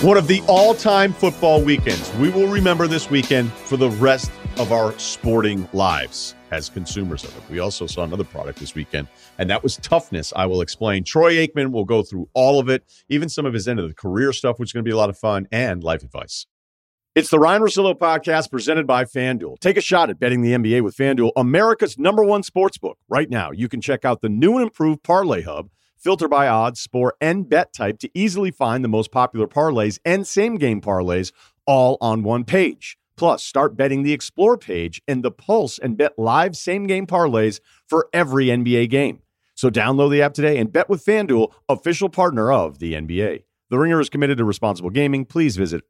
One of the all-time football weekends. We will remember this weekend for the rest of our sporting lives as consumers of it. We also saw another product this weekend, and that was toughness. I will explain. Troy Aikman will go through all of it, even some of his end of the career stuff, which is going to be a lot of fun, and life advice. It's the Ryan Russillo podcast presented by FanDuel. Take a shot at betting the NBA with FanDuel, America's #1 sportsbook. Right now, you can check out the new and improved Parlay Hub. Filter by odds, sport, and bet type to easily find the most popular parlays and same-game parlays all on one page. Plus, start betting the Explore page and the Pulse and bet live same-game parlays for every NBA game. So download the app today and bet with FanDuel, official partner of the NBA. The Ringer is committed to responsible gaming. Please visit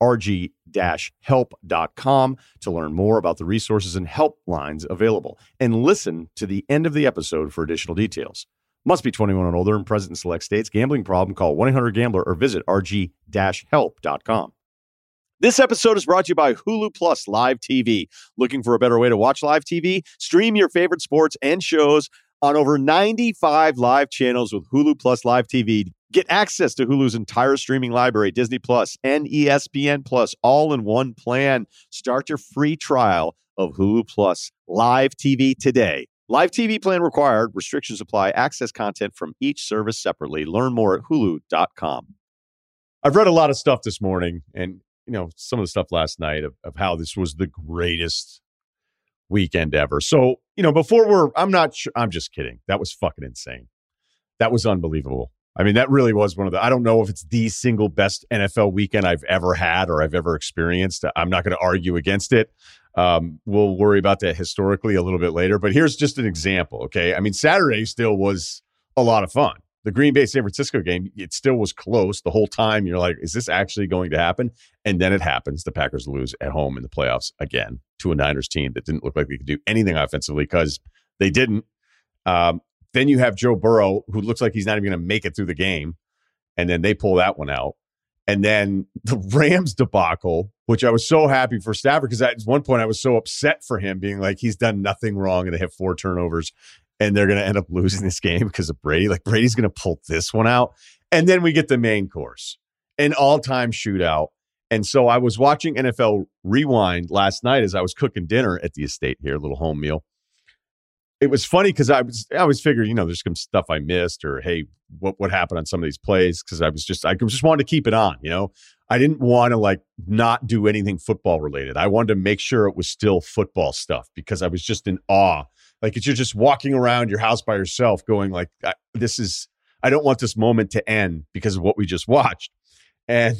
rg-help.com to learn more about the resources and helplines available. And listen to the end of the episode for additional details. Must be 21 and older and present in select states. Gambling problem? Call 1-800-GAMBLER or visit rg-help.com. This episode is brought to you by Hulu Plus Live TV. Looking for a better way to watch live TV? Stream your favorite sports and shows on over 95 live channels with Hulu Plus Live TV. Get access to Hulu's entire streaming library, Disney Plus and ESPN Plus, all in one plan. Start your free trial of Hulu Plus Live TV today. Live TV plan required. Restrictions apply. Access content from each service separately. Learn more at hulu.com. I've read a lot of stuff this morning and, some of the stuff last night of how this was the greatest weekend ever. So, I'm just kidding. That was fucking insane. That was unbelievable. I mean, that really was I don't know if it's the single best NFL weekend I've ever had or I've ever experienced. I'm not going to argue against it. We'll worry about that historically a little bit later, but here's just an example. Okay. I mean, Saturday still was a lot of fun. The Green Bay San Francisco game, it still was close the whole time. You're like, is this actually going to happen? And then it happens. The Packers lose at home in the playoffs again to a Niners team that didn't look like they could do anything offensively because they didn't. Then you have Joe Burrow, who looks like he's not even going to make it through the game. And then they pull that one out. And then the Rams debacle, which I was so happy for Stafford because at one point I was so upset for him being like, he's done nothing wrong and they have 4 turnovers and they're going to end up losing this game because of Brady. Like Brady's going to pull this one out. And then we get the main course, an all-time shootout. And so I was watching NFL Rewind last night as I was cooking dinner at the estate here, a little home meal. It was funny because I always figured, there's some stuff I missed or, hey, what happened on some of these plays? Because I just wanted to keep it on, I didn't want to not do anything football related. I wanted to make sure it was still football stuff because I was just in awe. Like you're just walking around your house by yourself going I don't want this moment to end because of what we just watched. And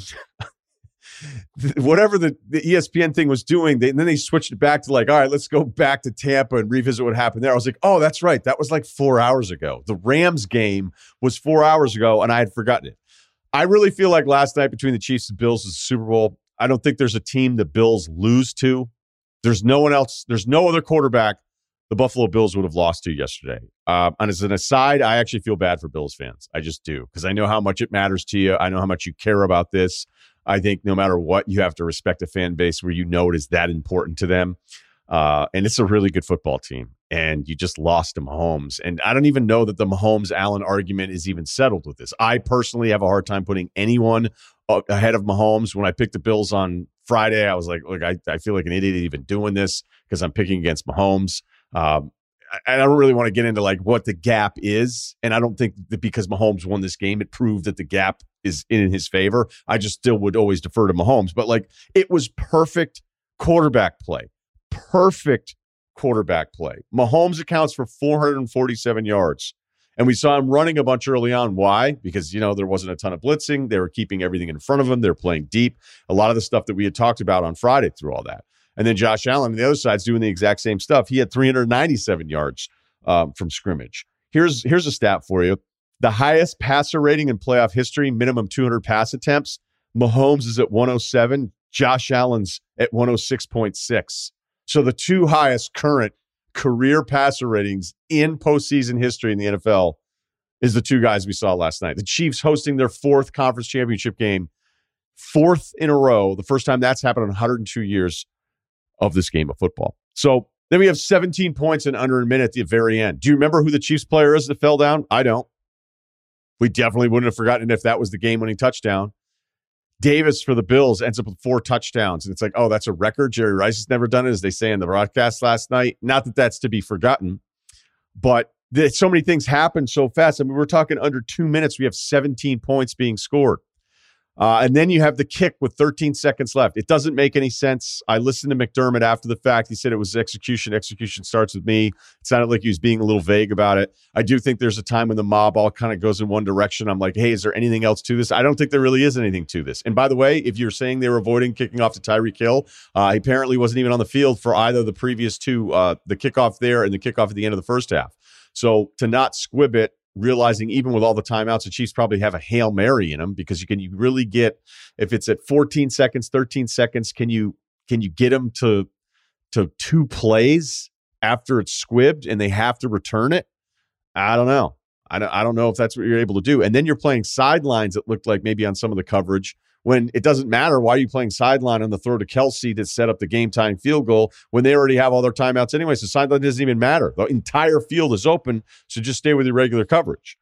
whatever the ESPN thing was doing, then they switched it back to all right, let's go back to Tampa and revisit what happened there. I was like, oh, that's right. That was 4 hours ago. The Rams game was 4 hours ago, and I had forgotten it. I really feel like last night between the Chiefs and Bills is the Super Bowl. I don't think there's a team the Bills lose to. There's no one else. There's no other quarterback the Buffalo Bills would have lost to yesterday. And as an aside, I actually feel bad for Bills fans. I just do because I know how much it matters to you. I know how much you care about this. I think no matter what, you have to respect a fan base where it is that important to them. And it's a really good football team. And you just lost to Mahomes. And I don't even know that the Mahomes-Allen argument is even settled with this. I personally have a hard time putting anyone ahead of Mahomes. When I picked the Bills on Friday, I was like, look, I feel like an idiot even doing this because I'm picking against Mahomes. I don't really want to get into what the gap is. And I don't think that because Mahomes won this game, it proved that the gap is in his favor. I just still would always defer to Mahomes. But it was perfect quarterback play. Perfect quarterback play. Mahomes accounts for 447 yards. And we saw him running a bunch early on. Why? Because, there wasn't a ton of blitzing. They were keeping everything in front of them. They're playing deep. A lot of the stuff that we had talked about on Friday through all that. And then Josh Allen on the other side's doing the exact same stuff. He had 397 yards from scrimmage. Here's a stat for you. The highest passer rating in playoff history, minimum 200 pass attempts. Mahomes is at 107. Josh Allen's at 106.6. So the two highest current career passer ratings in postseason history in the NFL is the two guys we saw last night. The Chiefs hosting their 4th conference championship game, 4th in a row. The first time that's happened in 102 years of this game of football. So then we have 17 points in under a minute at the very end. Do you remember who the Chiefs player is that fell down? I don't. We definitely wouldn't have forgotten if that was the game-winning touchdown. Davis for the Bills ends up with 4 touchdowns. And it's like, oh, that's a record. Jerry Rice has never done it, as they say in the broadcast last night. Not that that's to be forgotten, but so many things happen so fast. I mean, we're talking under 2 minutes. We have 17 points being scored. And then you have the kick with 13 seconds left. It doesn't make any sense. I listened to McDermott after the fact. He said it was execution. Execution starts with me. It sounded like he was being a little vague about it. I do think there's a time when the mob all kind of goes in one direction. I'm like, hey, is there anything else to this? I don't think there really is anything to this. And by the way, if you're saying they were avoiding kicking off to Tyreek Hill, he apparently wasn't even on the field for either the previous two, the kickoff there and the kickoff at the end of the first half. So to not squib it, realizing even with all the timeouts, the Chiefs probably have a Hail Mary in them, because you really get, if it's at 14 seconds, 13 seconds, can you get them to 2 plays after it's squibbed and they have to return it? I don't know. I don't know if that's what you're able to do. And then you're playing sidelines, it looked like maybe on some of the coverage, when it doesn't matter. Why are you playing sideline on the throw to Kelsey that set up the game-time field goal when they already have all their timeouts anyway? So sideline doesn't even matter. The entire field is open, so just stay with your regular coverage.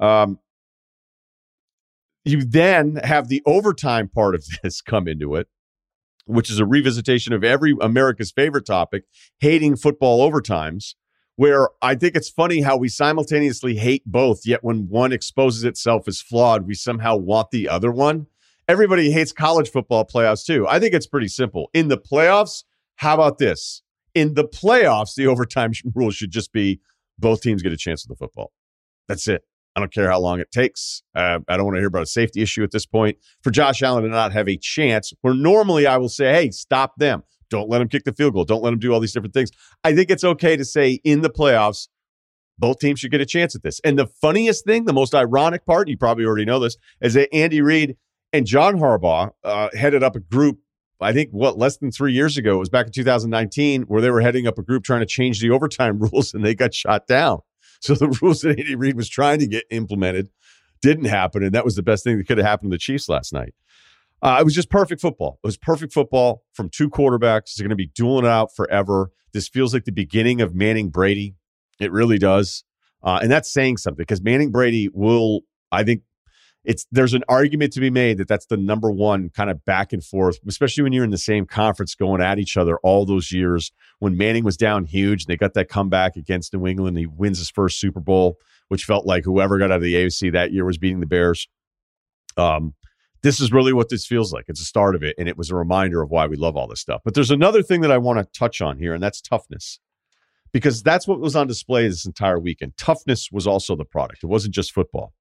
You then have the overtime part of this come into it, which is a revisitation of every America's favorite topic, hating football overtimes, where I think it's funny how we simultaneously hate both, yet when one exposes itself as flawed, we somehow want the other one. Everybody hates college football playoffs too. I think it's pretty simple. In the playoffs, how about this? In the playoffs, the overtime rule should just be both teams get a chance at the football. That's it. I don't care how long it takes. I don't want to hear about a safety issue at this point. For Josh Allen to not have a chance, where normally I will say, hey, stop them. Don't let them kick the field goal. Don't let them do all these different things. I think it's okay to say in the playoffs, both teams should get a chance at this. And the funniest thing, the most ironic part, you probably already know this, is that Andy Reid and John Harbaugh headed up a group, I think, less than 3 years ago. It was back in 2019, where they were heading up a group trying to change the overtime rules, and they got shot down. So the rules that Andy Reid was trying to get implemented didn't happen, and that was the best thing that could have happened to the Chiefs last night. It was just perfect football. It was perfect football from 2 quarterbacks. They're going to be dueling it out forever. This feels like the beginning of Manning Brady. It really does. And that's saying something, because Manning Brady will, I think, there's an argument to be made that that's the number one kind of back and forth, especially when you're in the same conference going at each other all those years. When Manning was down huge and they got that comeback against New England, he wins his first Super Bowl, which felt like whoever got out of the AFC that year was beating the Bears. This is really what this feels like. It's a start of it, and it was a reminder of why we love all this stuff. But there's another thing that I want to touch on here, and that's toughness, because that's what was on display this entire weekend. Toughness was also the product. It wasn't just football.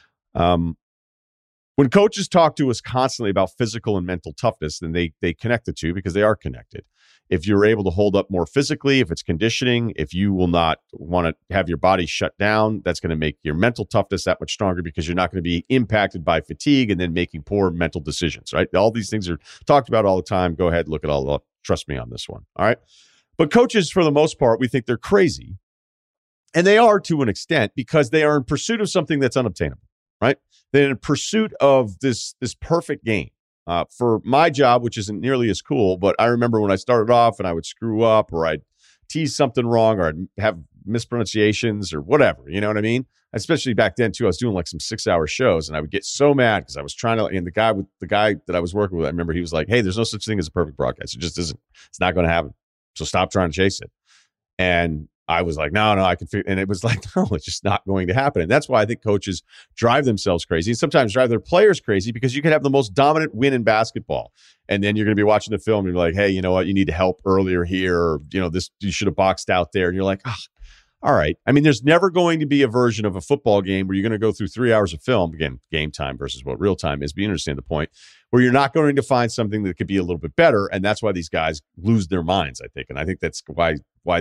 When coaches talk to us constantly about physical and mental toughness, then they connect the two, because they are connected. If you're able to hold up more physically, if it's conditioning, if you will not want to have your body shut down, that's going to make your mental toughness that much stronger, because you're not going to be impacted by fatigue and then making poor mental decisions, right? All these things are talked about all the time. Go ahead, look at all of. Trust me on this one, all right? But coaches, for the most part, we think they're crazy. And they are, to an extent, because they are in pursuit of something that's unobtainable, right? They're in pursuit of this perfect game. For my job, which isn't nearly as cool, but I remember when I started off and I would screw up, or I'd tease something wrong, or I'd have mispronunciations or whatever, you know what I mean? Especially back then too, I was doing like some 6-hour shows, and I would get so mad because I was trying to, and the guy that I was working with, I remember he was like, hey, there's no such thing as a perfect broadcast. It just isn't. It's not going to happen. So stop trying to chase it. And I was like, no, I can figure, and it was like, no, it's just not going to happen. And that's why I think coaches drive themselves crazy, and sometimes drive their players crazy, because you can have the most dominant win in basketball, and then you're going to be watching the film and you're like, hey, you know what? You need to help earlier here, or, you know, this, you should have boxed out there. And you're like, all right. I mean, there's never going to be a version of a football game where you're going to go through 3 hours of film, again, game time versus what real time is, but you understand the point, where you're not going to find something that could be a little bit better. And that's why these guys lose their minds, I think. And I think that's why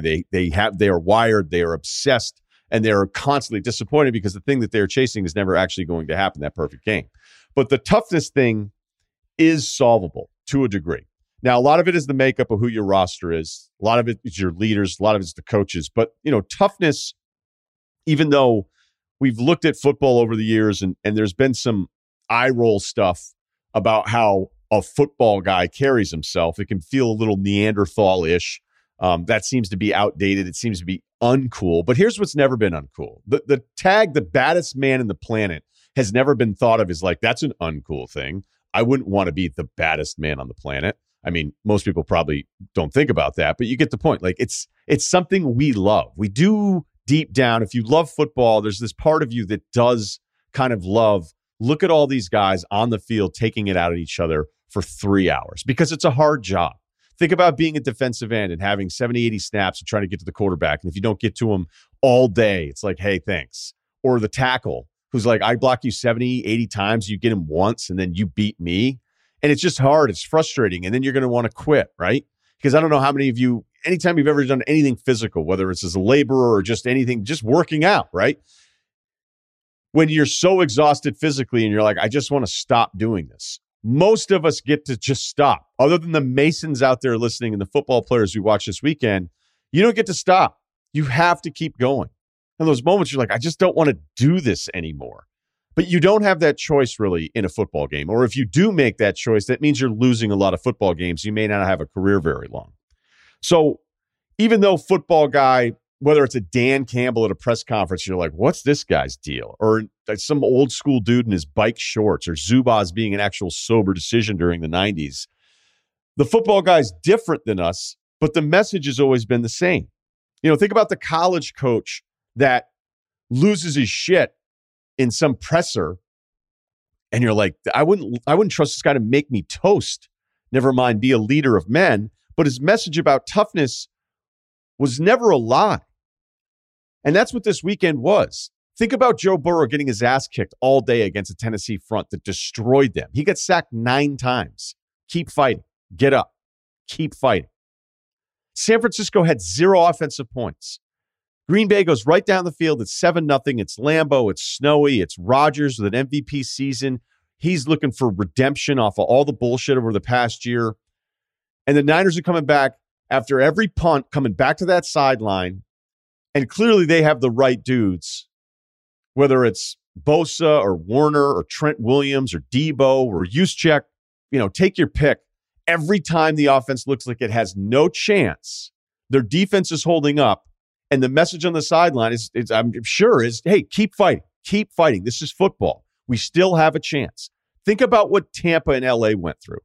they are wired, they are obsessed, and they're constantly disappointed, because the thing that they're chasing is never actually going to happen, that perfect game. But the toughness thing is solvable to a degree. Now, a lot of it is the makeup of who your roster is. A lot of it is your leaders. A lot of it's the coaches. But, you know, toughness, even though we've looked at football over the years, and there's been some eye roll stuff about how a football guy carries himself, it can feel a little Neanderthal-ish. That seems to be outdated. It seems to be uncool. But here's what's never been uncool. The tag, the baddest man in the planet, has never been thought of as like, that's an uncool thing. I wouldn't want to be the baddest man on the planet. I mean, most people probably don't think about that, but you get the point. Like it's something we love. We do deep down. If you love football, there's this part of you that does kind of love. Look at all these guys on the field taking it out at each other for 3 hours because it's a hard job. Think about being a defensive end and having 70, 80 snaps and trying to get to the quarterback. And if you don't get to him all day, it's like, hey, thanks. Or the tackle who's like, I block you 70, 80 times. You get him once and then you beat me. And it's just hard. It's frustrating. And then you're going to want to quit, right? Because I don't know how many of you, anytime you've ever done anything physical, whether it's as a laborer or just anything, just working out, right? When you're so exhausted physically and you're like, I just want to stop doing this. Most of us get to just stop. Other than the Masons out there listening and the football players we watch this weekend, you don't get to stop. You have to keep going. And those moments you're like, I just don't want to do this anymore. But you don't have that choice really in a football game. Or if you do make that choice, that means you're losing a lot of football games. You may not have a career very long. So even though football guy, whether it's a Dan Campbell at a press conference, you're like, what's this guy's deal? Or some old school dude in his bike shorts, or Zubaz being an actual sober decision during the 90s. The football guy's different than us, but the message has always been the same. You know, think about the college coach that loses his shit in some presser, and you're like, I wouldn't trust this guy to make me toast, never mind be a leader of men. But his message about toughness was never a lie. And that's what this weekend was. Think about Joe Burrow getting his ass kicked all day against a Tennessee front that destroyed them. He got sacked 9 times. Keep fighting. Get up. Keep fighting. San Francisco had 0 offensive points. Green Bay goes right down the field. It's 7-0. It's Lambeau. It's snowy. It's Rodgers with an MVP season. He's looking for redemption off of all the bullshit over the past year. And the Niners are coming back after every punt, coming back to that sideline. And clearly they have the right dudes, whether it's Bosa or Warner or Trent Williams or Debo or Juszczyk. You know, take your pick. Every time the offense looks like it has no chance, their defense is holding up. And the message on the sideline is I'm sure, hey, keep fighting. Keep fighting. This is football. We still have a chance. Think about what Tampa and LA went through.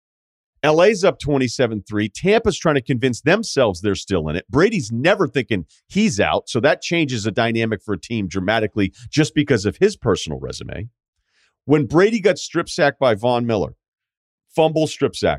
LA's up 27-3. Tampa's trying to convince themselves they're still in it. Brady's never thinking he's out. So that changes the dynamic for a team dramatically just because of his personal resume. When Brady got strip sacked by Von Miller, fumble, strip sack,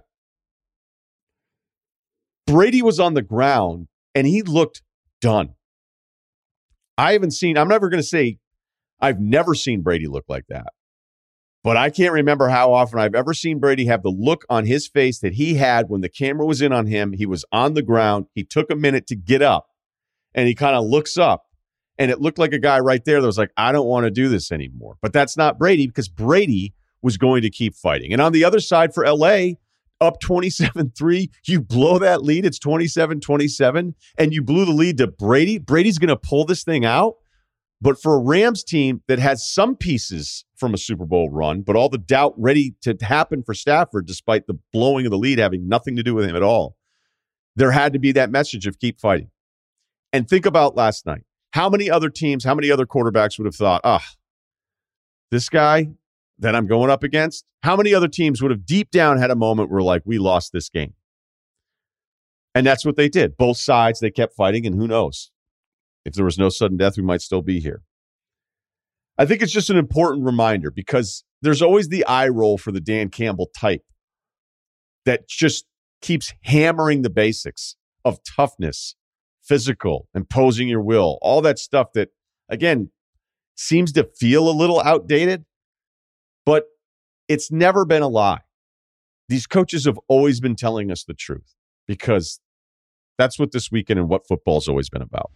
Brady was on the ground and he looked done. I'm never going to say I've never seen Brady look like that. But I can't remember how often I've ever seen Brady have the look on his face that he had when the camera was in on him. He was on the ground. He took a minute to get up, and he kind of looks up, and it looked like a guy right there that was like, I don't want to do this anymore. But that's not Brady, because Brady was going to keep fighting. And on the other side for LA, up 27-3, you blow that lead. It's 27-27, and you blew the lead to Brady. Brady's going to pull this thing out. But for a Rams team that has some pieces from a Super Bowl run, but all the doubt ready to happen for Stafford, despite the blowing of the lead having nothing to do with him at all, there had to be that message of keep fighting. And think about last night. How many other teams, how many other quarterbacks would have thought, this guy that I'm going up against, how many other teams would have deep down had a moment where like, we lost this game? And that's what they did. Both sides, they kept fighting, and who knows? If there was no sudden death, we might still be here. I think it's just an important reminder because there's always the eye roll for the Dan Campbell type that just keeps hammering the basics of toughness, physical, imposing your will, all that stuff that, again, seems to feel a little outdated, but it's never been a lie. These coaches have always been telling us the truth because that's what this weekend and what football's always been about.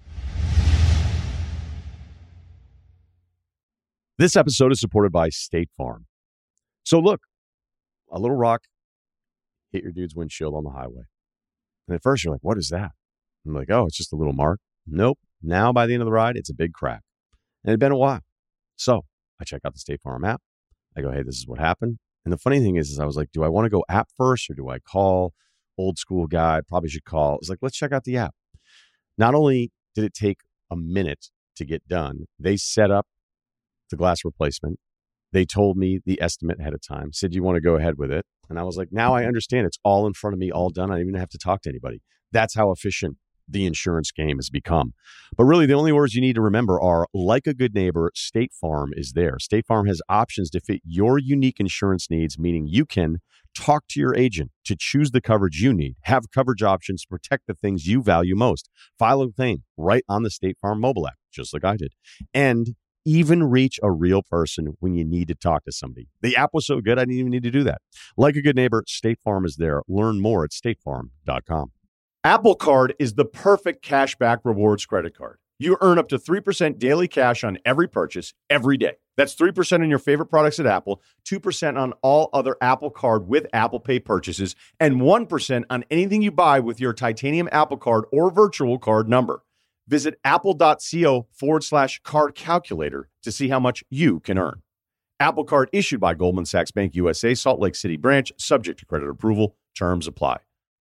This episode is supported by State Farm. So look, a little rock hit your dude's windshield on the highway. And at first you're like, what is that? I'm like, oh, it's just a little mark. Nope. Now by the end of the ride, it's a big crack. And it had been a while. So I check out the State Farm app. I go, hey, this is what happened. And the funny thing is I was like, do I want to go app first or do I call? Old school guy, probably should call. It's like, let's check out the app. Not only did it take a minute to get done, they set up the glass replacement. They told me the estimate ahead of time, said, you want to go ahead with it? And I was like, now I understand. It's all in front of me, all done. I don't even have to talk to anybody. That's how efficient the insurance game has become. But really, the only words you need to remember are, like a good neighbor, State Farm is there. State Farm has options to fit your unique insurance needs, meaning you can talk to your agent to choose the coverage you need, have coverage options to protect the things you value most, file a claim right on the State Farm mobile app, just like I did, and even reach a real person when you need to talk to somebody. The app was so good, I didn't even need to do that. Like a good neighbor, State Farm is there. Learn more at statefarm.com. Apple Card is the perfect cashback rewards credit card. You earn up to 3% daily cash on every purchase every day. That's 3% on your favorite products at Apple, 2% on all other Apple Card with Apple Pay purchases, and 1% on anything you buy with your titanium Apple Card or virtual card number. Visit apple.co/card calculator to see how much you can earn. Apple Card issued by Goldman Sachs Bank USA, Salt Lake City branch, subject to credit approval. Terms apply.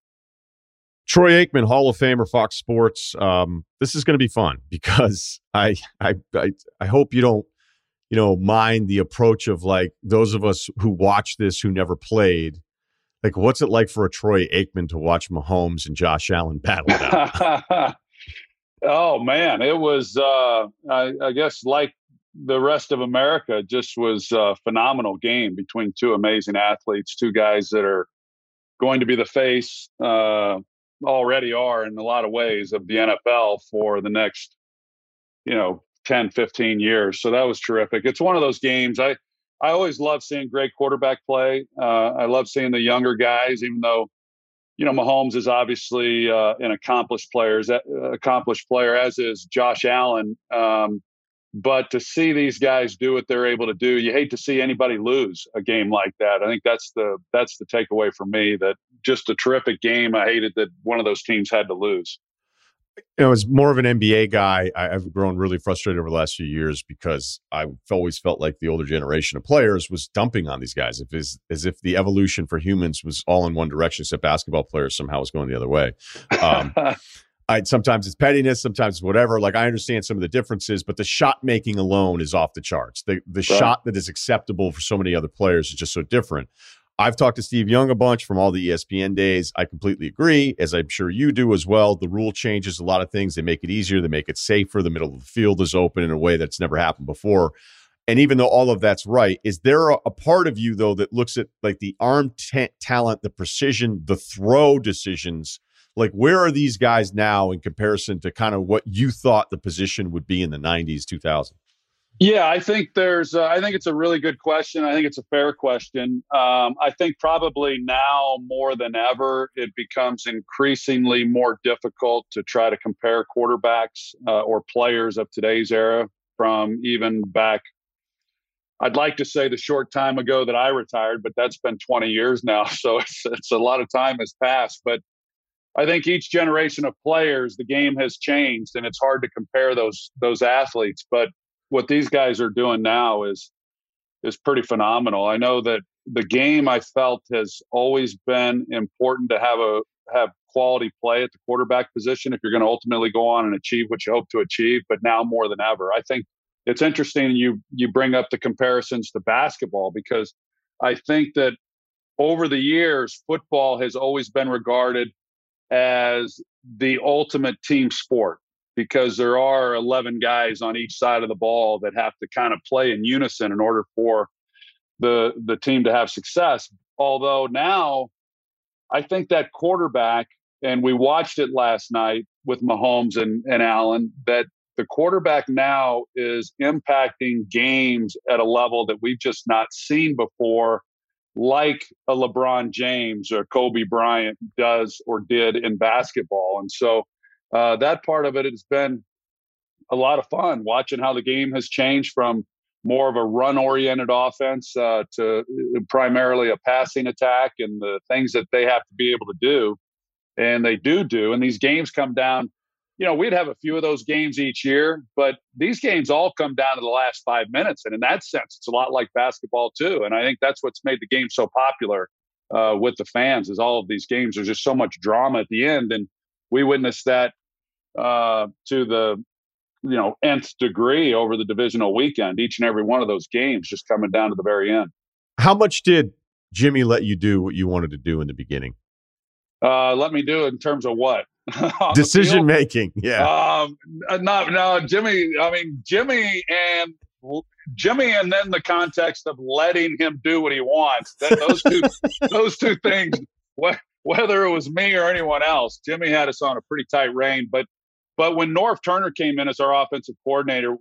Troy Aikman, Hall of Famer, Fox Sports. This is going to be fun because I hope you don't, mind the approach of like those of us who watch this who never played. Like, what's it like for a Troy Aikman to watch Mahomes and Josh Allen battle it out? Oh man, it was. I guess like the rest of America, just was a phenomenal game between two amazing athletes, two guys that are going to be the face. Already are in a lot of ways of the NFL for the next, 10, 15 years. So that was terrific. It's one of those games. I always love seeing great quarterback play. I love seeing the younger guys, even though, Mahomes is obviously an accomplished player, as is Josh Allen. But to see these guys do what they're able to do, you hate to see anybody lose a game like that. I think that's the takeaway for me, that just a terrific game. I hated that one of those teams had to lose. As more of an NBA guy, I've grown really frustrated over the last few years because I've always felt like the older generation of players was dumping on these guys, as if the evolution for humans was all in one direction, except basketball players somehow was going the other way. Sometimes it's pettiness, sometimes it's whatever. Like, I understand some of the differences, but the shot making alone is off the charts. The shot that is acceptable for so many other players is just so different. I've talked to Steve Young a bunch from all the ESPN days. I completely agree, as I'm sure you do as well. The rule changes a lot of things. They make it easier. They make it safer. The middle of the field is open in a way that's never happened before. And even though all of that's right, is there a part of you, though, that looks at like the arm talent, the precision, the throw decisions? Like, where are these guys now in comparison to kind of what you thought the position would be in the 90s, 2000? Yeah, I think I think it's a really good question. I think it's a fair question. I think probably now more than ever, it becomes increasingly more difficult to try to compare quarterbacks or players of today's era from even back. I'd like to say the short time ago that I retired, but that's been 20 years now. So it's a lot of time has passed. But I think each generation of players, the game has changed, and it's hard to compare those athletes. But what these guys are doing now is pretty phenomenal. I know that the game, I felt, has always been important to have quality play at the quarterback position if you're going to ultimately go on and achieve what you hope to achieve. But now more than ever, I think it's interesting you bring up the comparisons to basketball, because I think that over the years, football has always been regarded as the ultimate team sport, because there are 11 guys on each side of the ball that have to kind of play in unison in order for the team to have success. Although now I think that quarterback, and we watched it last night with Mahomes and Allen, that the quarterback now is impacting games at a level that we've just not seen before, like a LeBron James or Kobe Bryant does or did in basketball. And so that part of it has been a lot of fun, watching how the game has changed from more of a run-oriented offense to primarily a passing attack, and the things that they have to be able to do. And they do. And these games come down, we'd have a few of those games each year, but these games all come down to the last 5 minutes. And in that sense, it's a lot like basketball too. And I think that's what's made the game so popular with the fans, is all of these games. There's just so much drama at the end. And we witnessed that to the nth degree over the divisional weekend, each and every one of those games just coming down to the very end. How much did Jimmy let you do what you wanted to do in the beginning? Let me do it in terms of what? Decision making. Yeah. No, Jimmy. I mean, Jimmy, and then the context of letting him do what he wants. Those two things. Whether it was me or anyone else, Jimmy had us on a pretty tight rein. But when Norv Turner came in as our offensive coordinator,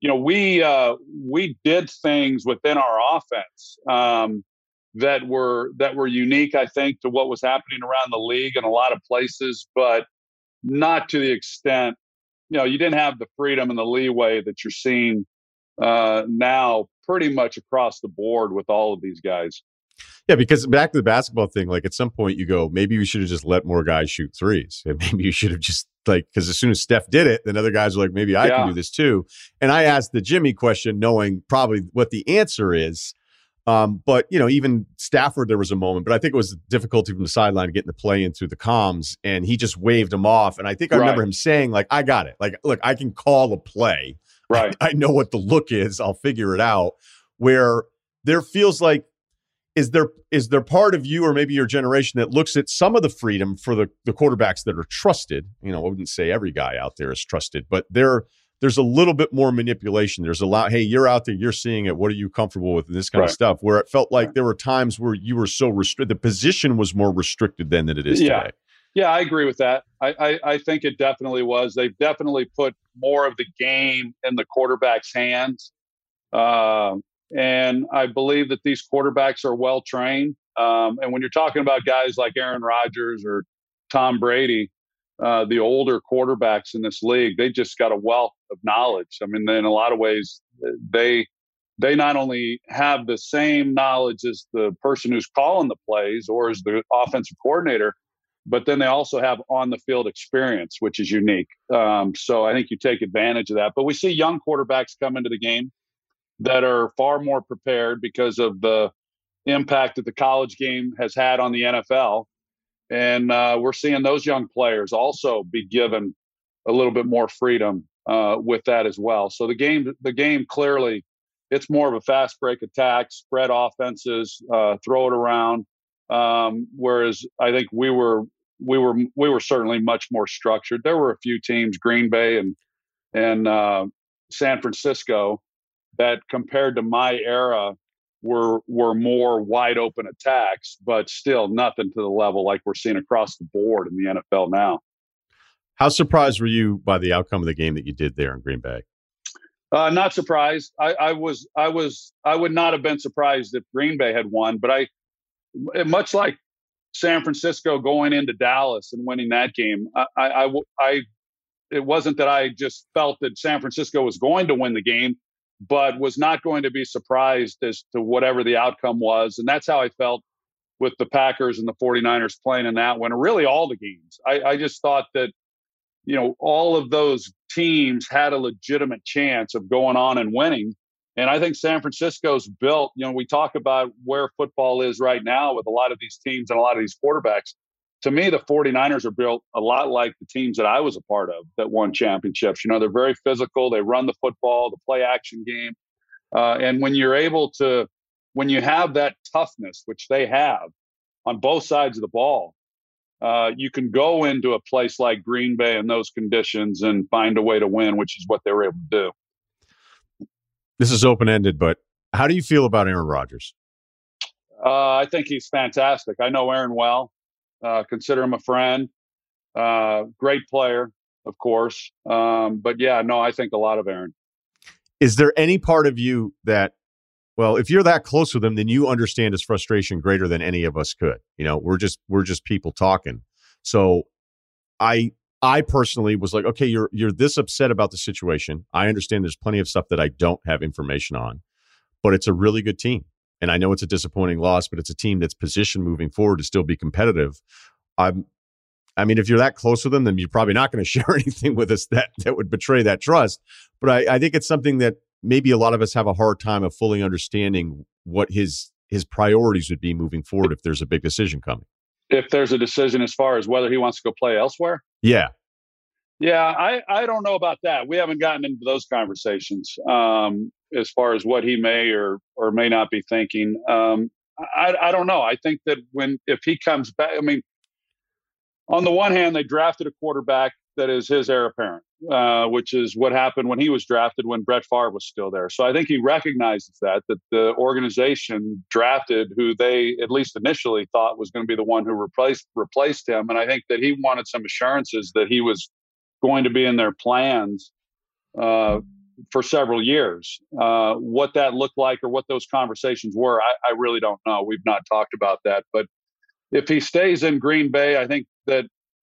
we did things within our offense that were unique, I think, to what was happening around the league in a lot of places, but not to the extent, you didn't have the freedom and the leeway that you're seeing now pretty much across the board with all of these guys. Yeah, because back to the basketball thing, like at some point you go, maybe we should have just let more guys shoot threes. And maybe you should have just because as soon as Steph did it, then other guys are like, maybe I can do this too. And I asked the Jimmy question knowing probably what the answer is. But, even Stafford, there was a moment, but I think it was the difficulty from the sideline getting the play in through the comms, and he just waved him off. And I think I remember him saying, like, I got it. Like, look, I can call a play. Right. I know what the look is. I'll figure it out. Where there feels like, is there part of you or maybe your generation that looks at some of the freedom for the quarterbacks that are trusted? I wouldn't say every guy out there is trusted, but there's a little bit more manipulation. There's a lot, hey, you're out there, you're seeing it. What are you comfortable with? And this kind of stuff, where it felt like there were times where you were so restricted. The position was more restricted then than it is today. Yeah, I agree with that. I think it definitely was. They've definitely put more of the game in the quarterback's hands. And I believe that these quarterbacks are well trained. And when you're talking about guys like Aaron Rodgers or Tom Brady, the older quarterbacks in this league, they just got a wealth of knowledge. I mean, in a lot of ways, they not only have the same knowledge as the person who's calling the plays or as the offensive coordinator, but then they also have on the field experience, which is unique. So I think you take advantage of that. But we see young quarterbacks come into the game that are far more prepared because of the impact that the college game has had on the NFL. And we're seeing those young players also be given a little bit more freedom with that as well. So the game clearly, it's more of a fast break attack, spread offenses, throw it around. Whereas I think we were certainly much more structured. There were a few teams, Green Bay and San Francisco, that compared to my era were more wide open attacks, but still nothing to the level like we're seeing across the board in the NFL now. How surprised were you by the outcome of the game that you did there in Green Bay? Not surprised. I would not have been surprised if Green Bay had won, but much like San Francisco going into Dallas and winning that game, it wasn't that I just felt that San Francisco was going to win the game, but was not going to be surprised as to whatever the outcome was. And that's how I felt with the Packers and the 49ers playing in that one, or really all the games. I just thought that, all of those teams had a legitimate chance of going on and winning. And I think San Francisco's built, we talk about where football is right now with a lot of these teams and a lot of these quarterbacks. To me, the 49ers are built a lot like the teams that I was a part of that won championships. They're very physical. They run the football, the play action game. And when you have that toughness, which they have on both sides of the ball, you can go into a place like Green Bay in those conditions and find a way to win, which is what they were able to do. This is open-ended, but how do you feel about Aaron Rodgers? I think he's fantastic. I know Aaron well. Consider him a friend. Great player, of course. But yeah, no, I think a lot of Aaron. Is there any part of you that, well, if you're that close with him, then you understand his frustration greater than any of us could. We're just people talking. So I personally was like, okay, you're this upset about the situation. I understand there's plenty of stuff that I don't have information on, but it's a really good team. And I know it's a disappointing loss, but it's a team that's positioned moving forward to still be competitive. I mean, if you're that close with them, then you're probably not going to share anything with us that would betray that trust. But I think it's something that maybe a lot of us have a hard time of fully understanding what his priorities would be moving forward if there's a big decision coming. If there's a decision as far as whether he wants to go play elsewhere? Yeah. Yeah, I don't know about that. We haven't gotten into those conversations as far as what he may or may not be thinking. I don't know. I think that if he comes back, I mean, on the one hand, they drafted a quarterback that is his heir apparent, which is what happened when he was drafted when Brett Favre was still there. So I think he recognizes that the organization drafted who they at least initially thought was going to be the one who replaced him, and I think that he wanted some assurances that he was going to be in their plans for several years. What that looked like or what those conversations were, I really don't know. We've not talked about that, but if he stays in Green Bay, I think that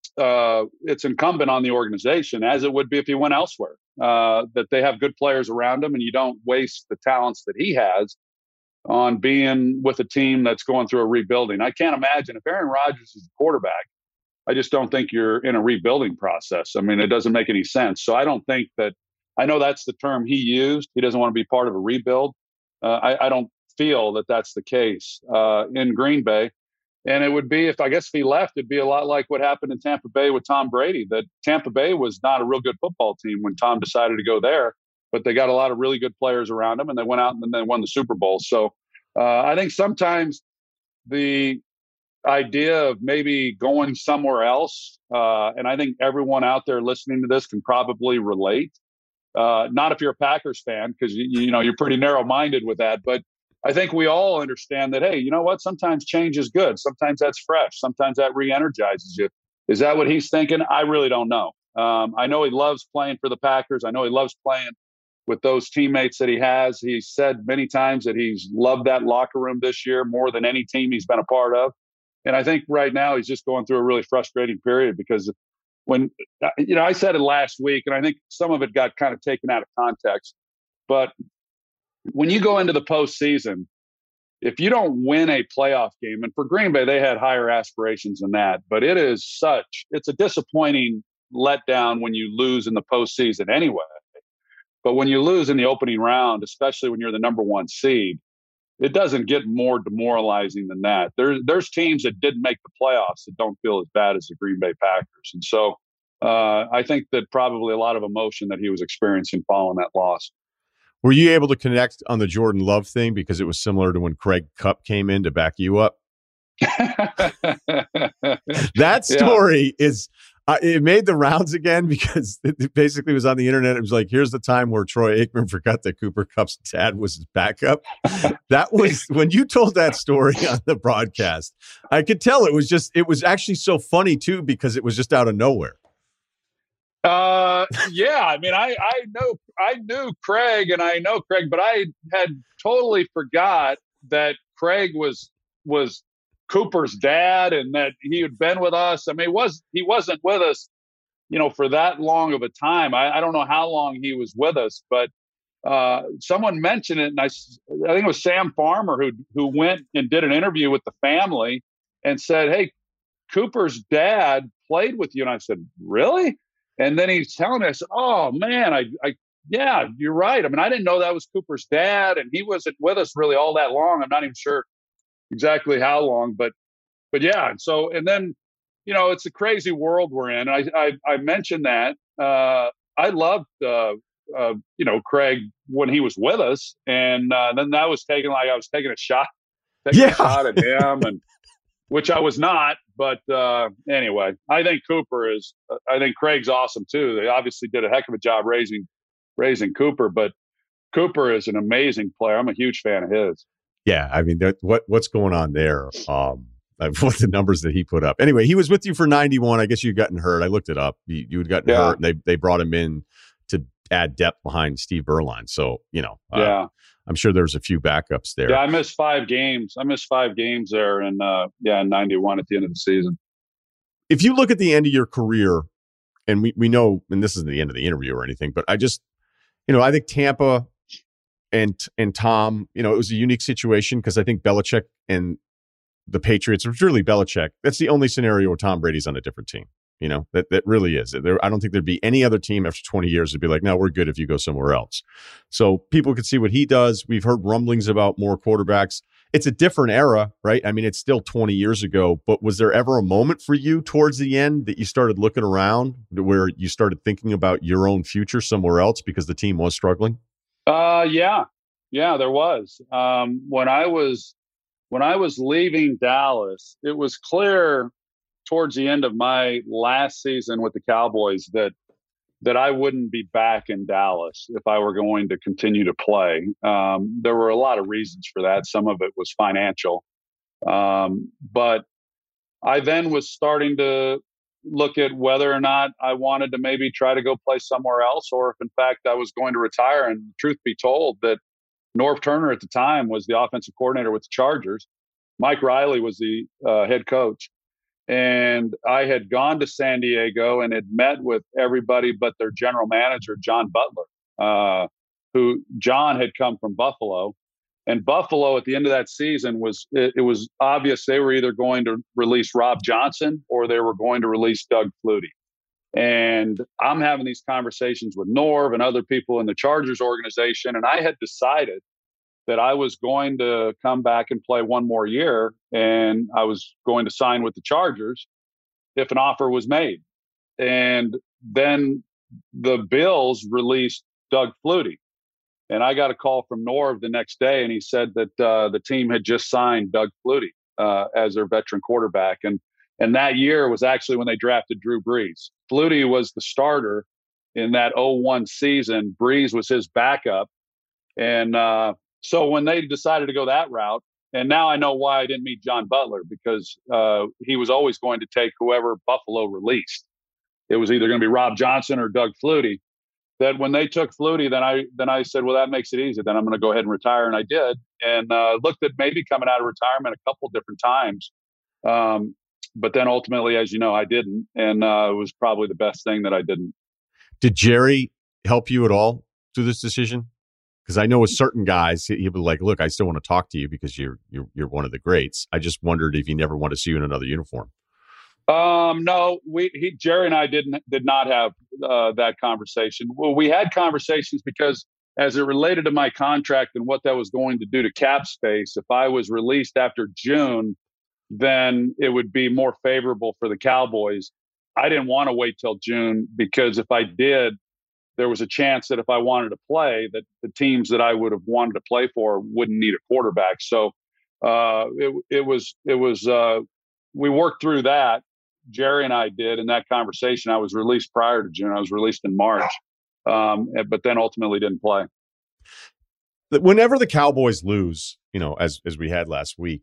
it's incumbent on the organization, as it would be if he went elsewhere, that they have good players around him and you don't waste the talents that he has on being with a team that's going through a rebuilding. I can't imagine if Aaron Rodgers is the quarterback, I just don't think you're in a rebuilding process. I mean, it doesn't make any sense. So I don't think that, I know that's the term he used. He doesn't want to be part of a rebuild. I don't feel that that's the case in Green Bay. And it would be, if he left, it'd be a lot like what happened in Tampa Bay with Tom Brady, that Tampa Bay was not a real good football team when Tom decided to go there, but they got a lot of really good players around them and they went out and then they won the Super Bowl. So I think sometimes the idea of maybe going somewhere else, and I think everyone out there listening to this can probably relate, not if you're a Packers fan, because you're pretty narrow-minded with that, but I think we all understand that, hey, you know what? Sometimes change is good. Sometimes that's fresh. Sometimes that re-energizes you. Is that what he's thinking? I really don't know. I know he loves playing for the Packers. I know he loves playing with those teammates that he has. He said many times that he's loved that locker room this year more than any team he's been a part of. And I think right now he's just going through a really frustrating period because when, I said it last week, and I think some of it got kind of taken out of context, but when you go into the postseason, if you don't win a playoff game, and for Green Bay, they had higher aspirations than that, but it's a disappointing letdown when you lose in the postseason anyway. But when you lose in the opening round, especially when you're the number one seed, it doesn't get more demoralizing than that. There's teams that didn't make the playoffs that don't feel as bad as the Green Bay Packers. And so I think that probably a lot of emotion that he was experiencing following that loss. Were you able to connect on the Jordan Love thing because it was similar to when Craig Kupp came in to back you up? That story is it made the rounds again because it basically was on the internet. It was like, here's the time where Troy Aikman forgot that Cooper Kupp's dad was his backup. That was when you told that story on the broadcast. I could tell it was actually so funny too because it was just out of nowhere. Yeah, I mean, I knew Craig and I know Craig, but I had totally forgot that Craig was Cooper's dad and that he had been with us. I mean, he wasn't with us, for that long of a time. I don't know how long he was with us, but someone mentioned it, and I think it was Sam Farmer who went and did an interview with the family and said, "Hey, Cooper's dad played with you," and I said, "Really?" And then he's telling me, I said, "Oh man, yeah, you're right. I mean, I didn't know that was Cooper's dad, and he wasn't with us really all that long. I'm not even sure exactly how long, but yeah." And then, it's a crazy world we're in. I mentioned that I loved, Craig when he was with us, and then that was taken like I was taking a shot at him, and which I was not. But anyway, I think Craig's awesome too. They obviously did a heck of a job raising Cooper, but Cooper is an amazing player. I'm a huge fan of his. Yeah, I mean, what's going on there? What the numbers that he put up. Anyway, he was with you for 91. I guess you'd gotten hurt. I looked it up. You had gotten hurt, and they brought him in to add depth behind Steve Berline. So, I'm sure there's a few backups there. Yeah, I missed 5 games. There in 91 at the end of the season. If you look at the end of your career, and we know, and this isn't the end of the interview or anything, but I just, I think Tampa and Tom, it was a unique situation because I think Belichick and the Patriots, it was really Belichick. That's the only scenario where Tom Brady's on a different team. That really is. I don't think there'd be any other team after 20 years would be like, no, we're good if you go somewhere else. So people could see what he does. We've heard rumblings about more quarterbacks. it's a different era, right? I mean, it's still 20 years ago, but was there ever a moment for you towards the end that you started looking around where you started thinking about your own future somewhere else because the team was struggling? Yeah, there was. When I was leaving Dallas, it was clear towards the end of my last season with the Cowboys that I wouldn't be back in Dallas if I were going to continue to play. There were a lot of reasons for that. Some of it was financial. But I then was starting to look at whether or not I wanted to maybe try to go play somewhere else, or if in fact I was going to retire. And truth be told, that Norv Turner at the time was the offensive coordinator with the Chargers. Mike Riley was the head coach. And I had gone to San Diego and had met with everybody but their general manager, John Butler, who John had come from Buffalo. And Buffalo at the end of that season it was obvious they were either going to release Rob Johnson or they were going to release Doug Flutie. And I'm having these conversations with Norv and other people in the Chargers organization. And I had decided that I was going to come back and play one more year, and I was going to sign with the Chargers if an offer was made. And then the Bills released Doug Flutie. And I got a call from Norv the next day, and he said that the team had just signed Doug Flutie as their veteran quarterback. And that year was actually when they drafted Drew Brees. Flutie was the starter in that 0-1 season. Brees was his backup. And so when they decided to go that route, and now I know why I didn't meet John Butler, because he was always going to take whoever Buffalo released. It was either going to be Rob Johnson or Doug Flutie. That when they took Flutie, then I said, well, that makes it easy. Then I'm going to go ahead and retire, and I did. And looked at maybe coming out of retirement a couple different times, but then ultimately, as you know, I didn't, and it was probably the best thing that I didn't. Did Jerry help you at all through this decision? Because I know with certain guys, he'll be like, "Look, I still want to talk to you because you're one of the greats." I just wondered if he never want to see you in another uniform. No, Jerry and I did not have that conversation. Well, we had conversations because as it related to my contract and what that was going to do to cap space, if I was released after June, then it would be more favorable for the Cowboys. I didn't want to wait till June, because if I did, there was a chance that if I wanted to play, that the teams that I would have wanted to play for wouldn't need a quarterback. So it was we worked through that. Jerry and I did in that conversation. I was released prior to June. I was released in March, but then ultimately didn't play. Whenever the Cowboys lose, as we had last week,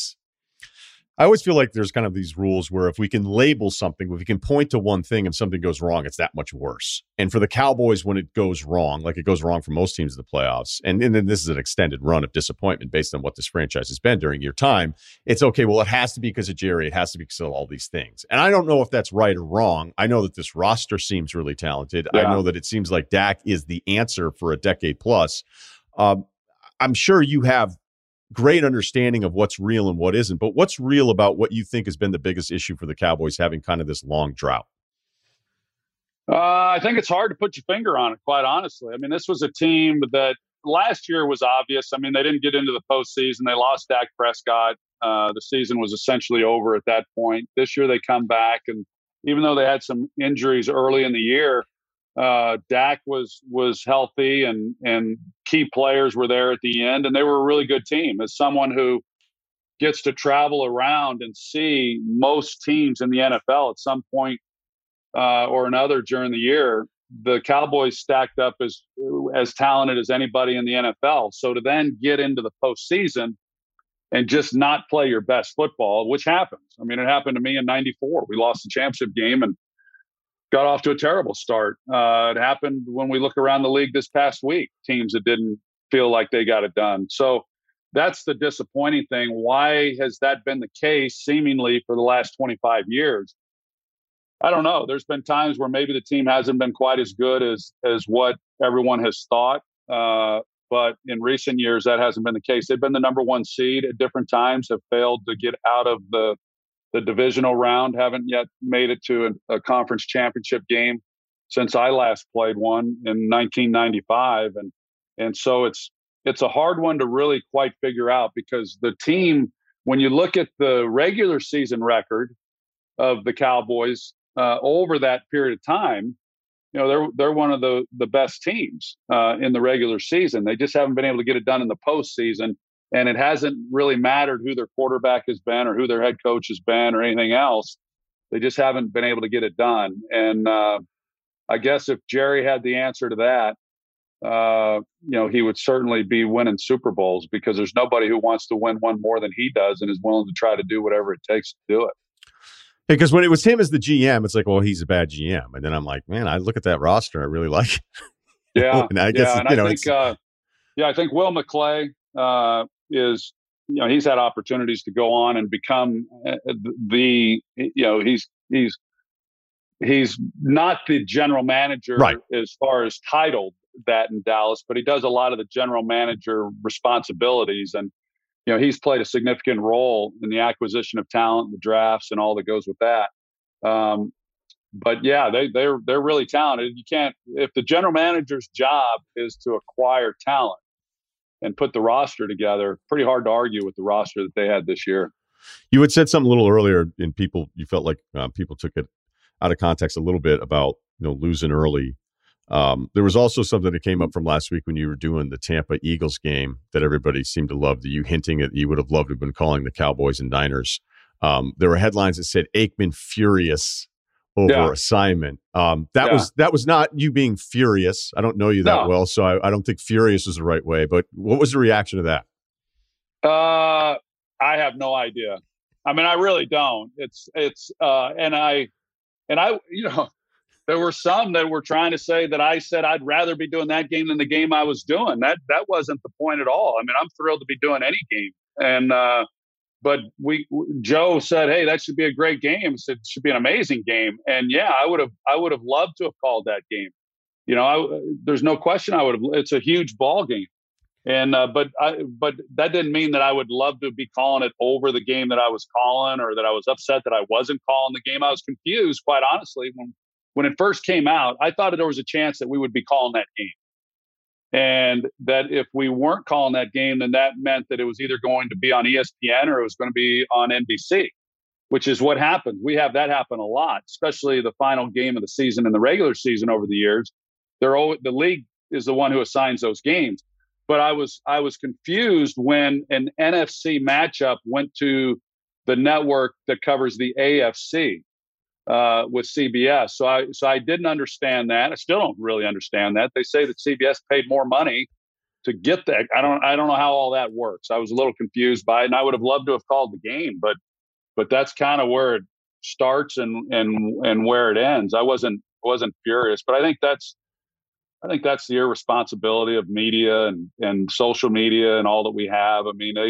I always feel like there's kind of these rules where if we can label something, if we can point to one thing and something goes wrong, it's that much worse. And for the Cowboys, when it goes wrong, like it goes wrong for most teams in the playoffs, and then this is an extended run of disappointment based on what this franchise has been during your time, it's okay, well, it has to be because of Jerry. It has to be because of all these things. And I don't know if that's right or wrong. I know that this roster seems really talented. Yeah. I know that it seems like Dak is the answer for a decade plus. I'm sure you have great understanding of what's real and what isn't, but what's real about what you think has been the biggest issue for the Cowboys having kind of this long drought? I think it's hard to put your finger on it, quite honestly. I mean, this was a team that last year was obvious. I mean, they didn't get into the postseason. They lost Dak Prescott. The season was essentially over at that point. This year they come back, and even though they had some injuries early in the year, Dak was healthy, and key players were there at the end, and they were a really good team. As someone who gets to travel around and see most teams in the NFL at some point or another during the year, the Cowboys stacked up as talented as anybody in the NFL. So to then get into the postseason and just not play your best football, which happens. I mean, it happened to me in '94. We lost the championship game and got off to a terrible start. It happened when we look around the league this past week, teams that didn't feel like they got it done. So that's the disappointing thing. Why has that been the case seemingly for the last 25 years? I don't know. There's been times where maybe the team hasn't been quite as good as what everyone has thought. But in recent years, that hasn't been the case. They've been the number one seed at different times, have failed to get out of the divisional round, haven't yet made it to a conference championship game since I last played one in 1995. And so it's it's a hard one to really quite figure out, because the team, when you look at the regular season record of the Cowboys over that period of time, they're one of the best teams in the regular season. They just haven't been able to get it done in the postseason, and it hasn't really mattered who their quarterback has been or who their head coach has been or anything else. They just haven't been able to get it done. And I guess if Jerry had the answer to that, he would certainly be winning Super Bowls, because there's nobody who wants to win one more than he does and is willing to try to do whatever it takes to do it. Because when it was him as the GM, it's like, well, he's a bad GM. And then I'm like, man, I look at that roster, I really like it. Yeah. And I guess, I think Will McClay is, he's had opportunities to go on and become he's not the general manager, right, as far as titled that in Dallas, but he does a lot of the general manager responsibilities. And, he's played a significant role in the acquisition of talent, the drafts, and all that goes with that. But yeah, they're really talented. You can't, if the general manager's job is to acquire talent and put the roster together, pretty hard to argue with the roster that they had this year. You had said something a little earlier, and you felt like people took it out of context a little bit about losing early. There was also something that came up from last week when you were doing the Tampa Eagles game that everybody seemed to love. You hinting at you would have loved to have been calling the Cowboys and Niners. There were headlines that said Aikman furious over assignment. That was not you being furious. I don't know you that well, so I don't think furious is the right way. But what was the reaction to that? I have no idea. I mean, I really don't. There were some that were trying to say that I said I'd rather be doing that game than the game I was doing. That wasn't the point at all. I mean, I'm thrilled to be doing any game. And but Joe said, "Hey, that should be a great game." I said, "It should be an amazing game." And yeah, I would have loved to have called that game. There's no question I would have. It's a huge ball game. And but that didn't mean that I would love to be calling it over the game that I was calling, or that I was upset that I wasn't calling the game. I was confused, quite honestly, when it first came out. I thought there was a chance that we would be calling that game, and that if we weren't calling that game, then that meant that it was either going to be on ESPN or it was going to be on NBC, which is what happened. We have that happen a lot, especially the final game of the season and the regular season over the years. The league is the one who assigns those games. But I was confused when an NFC matchup went to the network that covers the AFC with CBS. So I didn't understand that. I still don't really understand that. They say that CBS paid more money to get that. I don't know how all that works. I was a little confused by it, and I would have loved to have called the game, but that's kind of where it starts and where it ends. I wasn't furious, but I think that's the irresponsibility of media and social media and all that we have. I mean,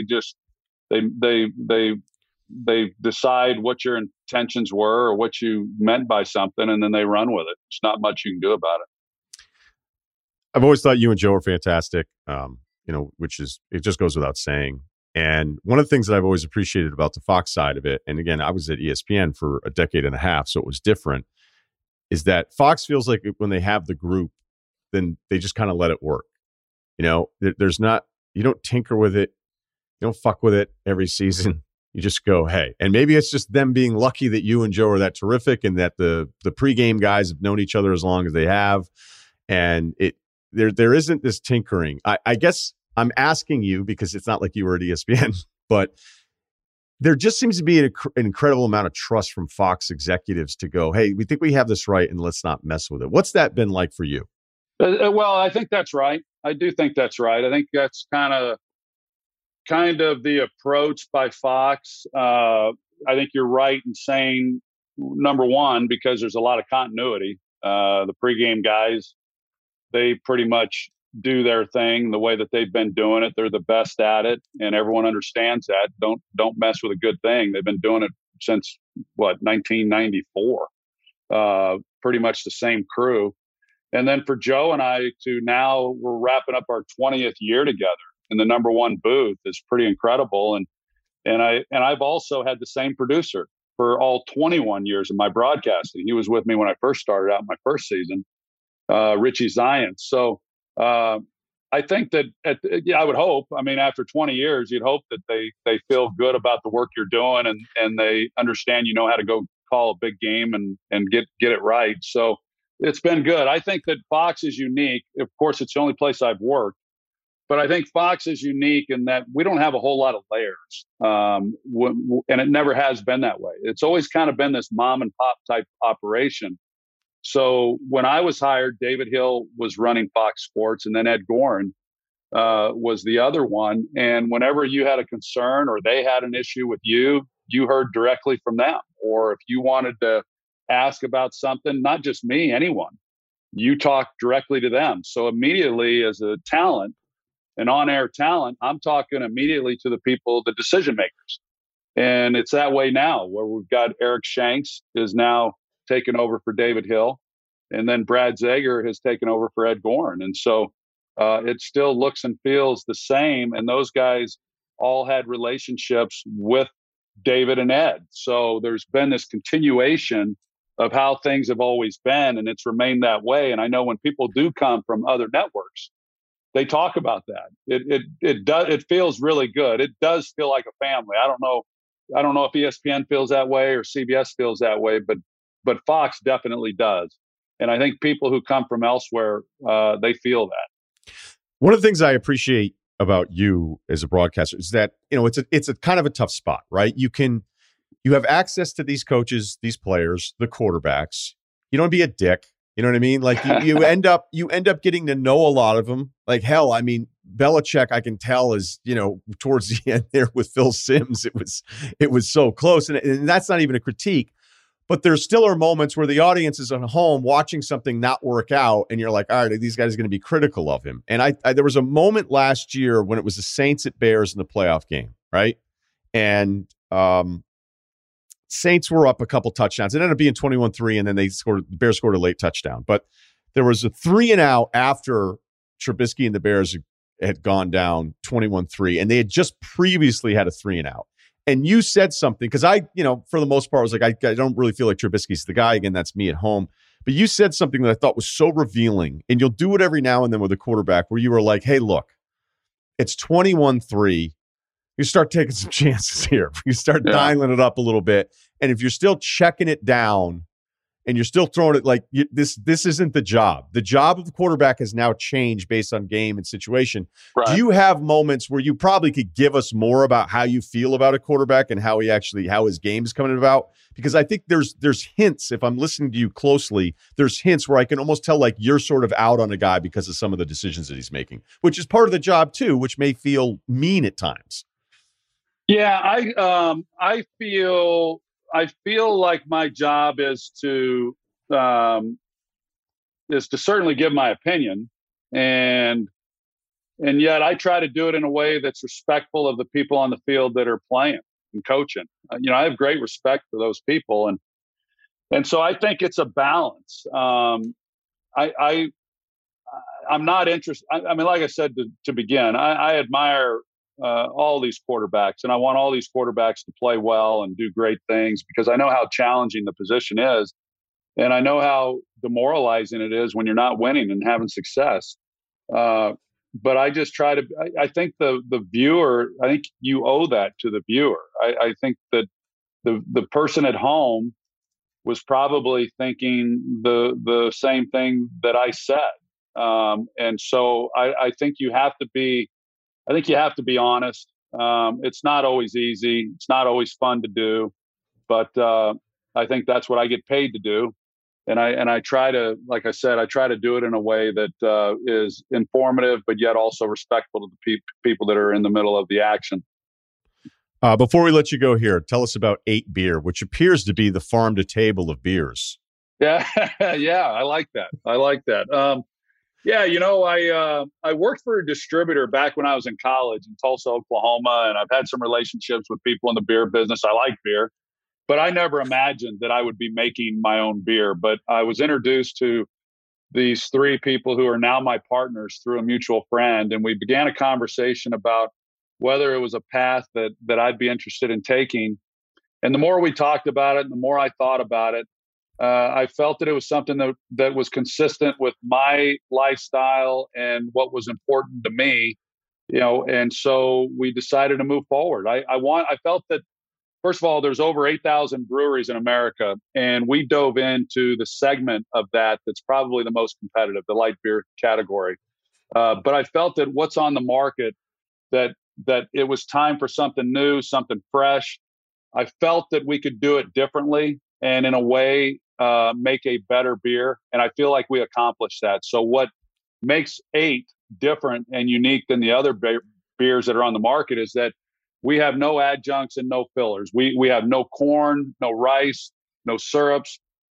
they decide what your intentions were or what you meant by something, and then they run with it. There's not much you can do about it. I've always thought you and Joe are fantastic, it just goes without saying. And one of the things that I've always appreciated about the Fox side of it, and again, I was at ESPN for a decade and a half, so it was different, is that Fox feels like when they have the group, then they just kind of let it work. There's not, you don't tinker with it. You don't fuck with it every season. You just go, hey. And maybe it's just them being lucky that you and Joe are that terrific, and that the pregame guys have known each other as long as they have. And there isn't this tinkering. I guess I'm asking you because it's not like you were at ESPN, but there just seems to be an incredible amount of trust from Fox executives to go, hey, we think we have this right, and let's not mess with it. What's that been like for you? Well, I think that's right. I do think that's right. I think that's kind of the approach by Fox. I think you're right in saying, number one, because there's a lot of continuity. The pregame guys, they pretty much do their thing the way that they've been doing it. They're the best at it, and everyone understands that. Don't mess with a good thing. They've been doing it since 1994. Pretty much the same crew. And then for Joe and I to now, we're wrapping up our 20th year together in the number one booth is pretty incredible. And I've also had the same producer for all 21 years of my broadcasting. He was with me when I first started out in my first season, Richie Zients. So I think that I would hope. I mean, after 20 years, you'd hope that they feel good about the work you're doing, and they understand you know how to go call a big game and get it right. So it's been good. I think that Fox is unique. Of course, it's the only place I've worked, but I think Fox is unique in that we don't have a whole lot of layers, and it never has been that way. It's always kind of been this mom and pop type operation. So when I was hired, David Hill was running Fox Sports, and then Ed Goren was the other one. And whenever you had a concern or they had an issue with you, you heard directly from them. Or if you wanted to ask about something, not just me, anyone, you talked directly to them. So immediately, as a talent, an on-air talent, I'm talking immediately to the people, the decision makers. And it's that way now, where we've got Eric Shanks is now taken over for David Hill, and then Brad Zager has taken over for Ed Goren. And so it still looks and feels the same. And those guys all had relationships with David and Ed. So there's been this continuation of how things have always been, and it's remained that way. And I know when people do come from other networks, they talk about that. It feels really good. It does feel like a family. I don't know if ESPN feels that way or CBS feels that way, but Fox definitely does. And I think people who come from elsewhere, they feel that. One of the things I appreciate about you as a broadcaster is that, it's a kind of a tough spot, right? You have access to these coaches, these players, the quarterbacks. You don't be a dick. You know what I mean? Like you end up getting to know a lot of them. Like, hell, I mean, Belichick, I can tell is, towards the end there with Phil Simms, it was so close. And that's not even a critique, but there still are moments where the audience is at home watching something not work out. And you're like, all right, these guys are going to be critical of him. And I there was a moment last year when it was the Saints at Bears in the playoff game. Right. And, Saints were up a couple touchdowns. It ended up being 21-3, and then the Bears scored a late touchdown. But there was a 3-and-out after Trubisky and the Bears had gone down 21-3, and they had just previously had a 3-and-out. And you said something, because I, for the most part, was like, I don't really feel like Trubisky's the guy. Again, that's me at home. But you said something that I thought was so revealing, and you'll do it every now and then with a quarterback, where you were like, hey, look, it's 21-3. You start taking some chances here. You start dialing it up a little bit. And if you're still checking it down and you're still throwing it like this isn't the job. The job of the quarterback has now changed based on game and situation. Right. Do you have moments where you probably could give us more about how you feel about a quarterback and how his game is coming about? Because I think there's hints, if I'm listening to you closely, there's hints where I can almost tell like you're sort of out on a guy because of some of the decisions that he's making, which is part of the job too, which may feel mean at times. Yeah, I feel like my job is to certainly give my opinion, and yet I try to do it in a way that's respectful of the people on the field that are playing and coaching. I have great respect for those people, and so I think it's a balance. I'm not interested. I mean, like I said to begin, I admire all these quarterbacks, and I want all these quarterbacks to play well and do great things, because I know how challenging the position is, and I know how demoralizing it is when you're not winning and having success. But I just try to. I think the viewer. I think you owe that to the viewer. I think that the person at home was probably thinking the same thing that I said, and so I think you have to be. I think you have to be honest. It's not always easy. It's not always fun to do, but I think that's what I get paid to do. And I try to, like I said, I try to do it in a way that is informative, but yet also respectful to the people that are in the middle of the action. Before we let you go here, tell us about 8 Beer, which appears to be the farm to table of beers. Yeah, yeah, I like that. Yeah, I worked for a distributor back when I was in college in Tulsa, Oklahoma, and I've had some relationships with people in the beer business. I like beer, but I never imagined that I would be making my own beer. But I was introduced to these 3 people who are now my partners through a mutual friend, and we began a conversation about whether it was a path that I'd be interested in taking. And the more we talked about it, and the more I thought about it, I felt that it was something that was consistent with my lifestyle and what was important to me, and so we decided to move forward. I felt that, first of all, there's over 8,000 breweries in America, and we dove into the segment of that's probably the most competitive, the light beer category. But I felt that what's on the market, that it was time for something new, something fresh. I felt that we could do it differently and in a way make a better beer. And I feel like we accomplished that. So what makes 8 different and unique than the other beers that are on the market is that we have no adjuncts and no fillers. We have no corn, no rice, no syrups,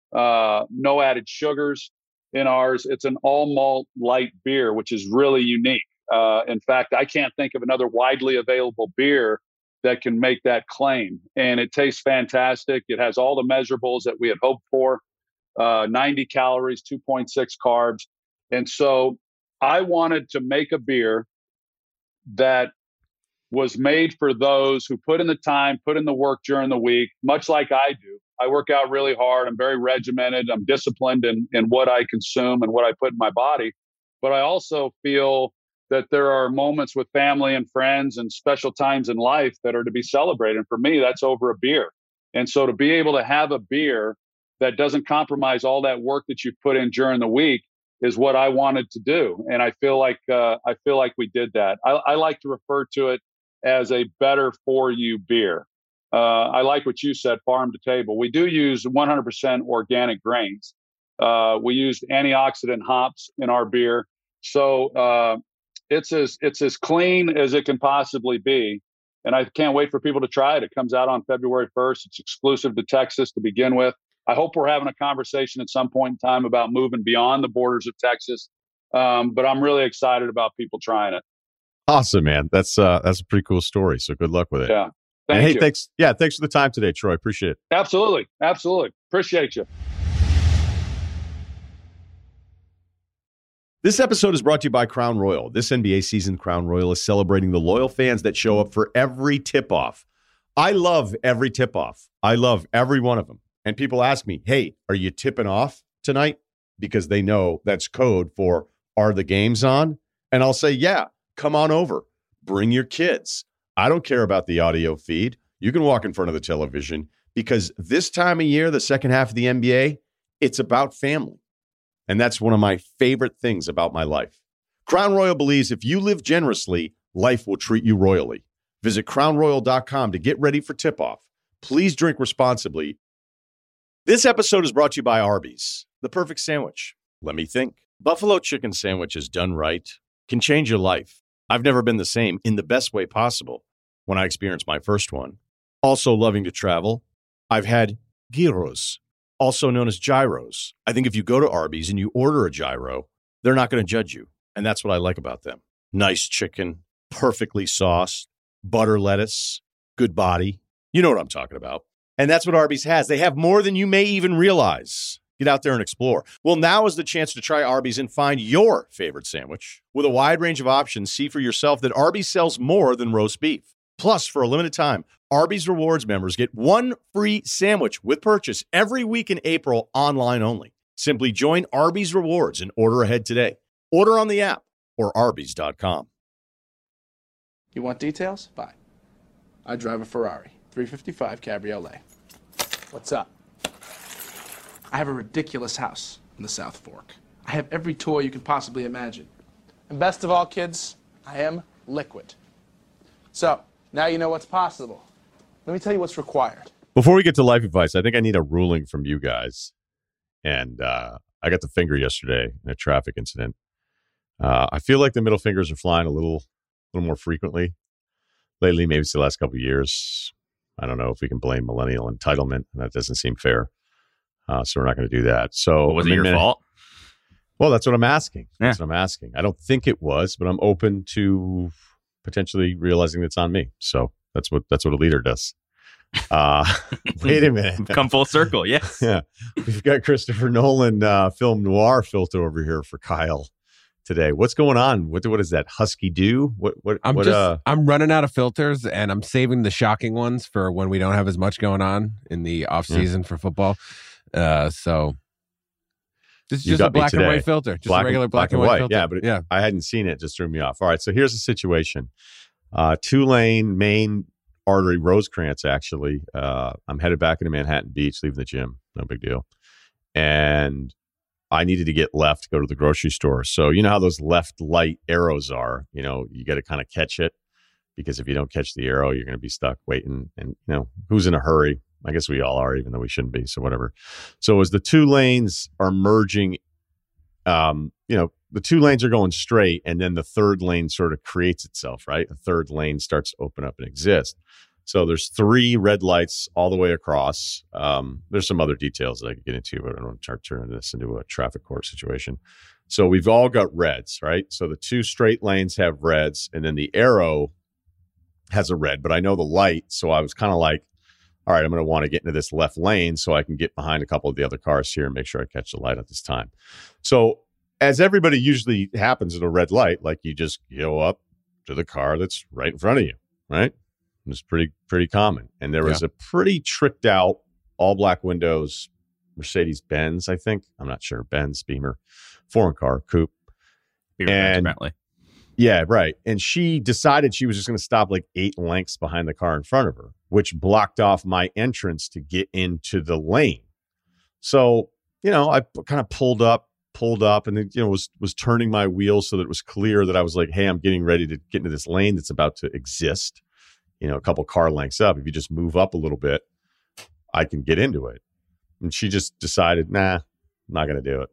no added sugars in ours. It's an all malt light beer, which is really unique. In fact, I can't think of another widely available beer that can make that claim. And it tastes fantastic. It has all the measurables that we had hoped for, 90 calories, 2.6 carbs. And so I wanted to make a beer that was made for those who put in the time, put in the work during the week, much like I do. I work out really hard. I'm very regimented. I'm disciplined in what I consume and what I put in my body. But I also feel that there are moments with family and friends and special times in life that are to be celebrated. And for me, that's over a beer. And so to be able to have a beer that doesn't compromise all that work that you've put in during the week is what I wanted to do. And I feel like we did that. I like to refer to it as a better for you beer. I like what you said, farm to table. We do use 100% organic grains. We used antioxidant hops in our beer. So it's as clean as it can possibly be. And I can't wait for people to try it. It comes out on February 1st. It's exclusive to Texas to begin with. I hope we're having a conversation at some point in time about moving beyond the borders of Texas. But I'm really excited about people trying it. Awesome, man. That's a pretty cool story. So good luck with it. Yeah. Thank you. Thanks. Yeah. Thanks for the time today, Troy. Appreciate it. Absolutely. Appreciate you. This episode is brought to you by Crown Royal. This NBA season, Crown Royal is celebrating the loyal fans that show up for every tip-off. I love every tip-off. I love every one of them. And people ask me, hey, are you tipping off tonight? Because they know that's code for, are the games on? And I'll say, yeah, come on over. Bring your kids. I don't care about the audio feed. You can walk in front of the television because this time of year, the second half of the NBA, it's about family. And that's one of my favorite things about my life. Crown Royal believes if you live generously, life will treat you royally. Visit crownroyal.com to get ready for tip-off. Please drink responsibly. This episode is brought to you by Arby's, the perfect sandwich. Let me think. Buffalo chicken sandwiches done right can change your life. I've never been the same in the best way possible when I experienced my first one. Also loving to travel, I've had gyros, also known as gyros. I think if you go to Arby's and you order a gyro, they're not going to judge you. And that's what I like about them. Nice chicken, perfectly sauced, butter lettuce, good body. You know what I'm talking about. And that's what Arby's has. They have more than you may even realize. Get out there and explore. Well, now is the chance to try Arby's and find your favorite sandwich. With a wide range of options, see for yourself that Arby's sells more than roast beef. Plus, for a limited time, Arby's Rewards members get one free sandwich with purchase every week in April, online only. Simply join Arby's Rewards and order ahead today. Order on the app or Arby's.com. You want details? Fine. I drive a Ferrari 355 Cabriolet. What's up? I have a ridiculous house in the South Fork. I have every toy you can possibly imagine. And best of all, kids, I am liquid. So, now you know what's possible. Let me tell you what's required. Before we get to life advice, I think I need a ruling from you guys. And I got the finger yesterday in a traffic incident. I feel like the middle fingers are flying a little more frequently lately. Maybe it's the last couple of years. I don't know if we can blame millennial entitlement. That doesn't seem fair. So we're not going to do that. So was it your fault? Well, that's what I'm asking. That's what I'm asking. I don't think it was, but I'm open to potentially realizing it's on me. So that's what a leader does. Wait a minute. Come full circle. Yes. Yeah. We've got Christopher Nolan film noir filter over here for Kyle today. What's going on? What is that? Husky Do? I'm running out of filters and I'm saving the shocking ones for when we don't have as much going on in the off season for football. So this is just a black and white filter. Just a regular black and white filter. Yeah, but I hadn't seen it. Just threw me off. All right, so here's the situation. 2-lane main artery Rosecrans, actually. I'm headed back into Manhattan Beach, leaving the gym. No big deal. And I needed to get left, go to the grocery store. So you know how those left light arrows are? You know, you got to kind of catch it, because if you don't catch the arrow, you're going to be stuck waiting. And, you know, who's in a hurry? I guess we all are, even though we shouldn't be. So whatever. So as the 2 lanes are merging, you know, the 2 lanes are going straight, and then the 3rd lane sort of creates itself, right? The 3rd lane starts to open up and exist. So there's 3 red lights all the way across. There's some other details that I could get into, but I don't want to turn this into a traffic court situation. So we've all got reds, right? So the 2 straight lanes have reds, and then the arrow has a red, but I know the light. So I was kind of like, all right, I'm going to want to get into this left lane so I can get behind a couple of the other cars here and make sure I catch the light at this time. So as everybody usually happens at a red light, like you just go up to the car that's right in front of you, right? It's pretty common. And there was a pretty tricked out all black windows Mercedes-Benz, I think. I'm not sure. Benz, Beamer, foreign car, coupe. Apparently. Yeah, right. And she decided she was just going to stop like 8 lengths behind the car in front of her, which blocked off my entrance to get into the lane. So, you know, I kind of pulled up and then, you know, was turning my wheels so that it was clear that I was like, hey, I'm getting ready to get into this lane that's about to exist. You know, a couple car lengths up. If you just move up a little bit, I can get into it. And she just decided, nah, I'm not going to do it.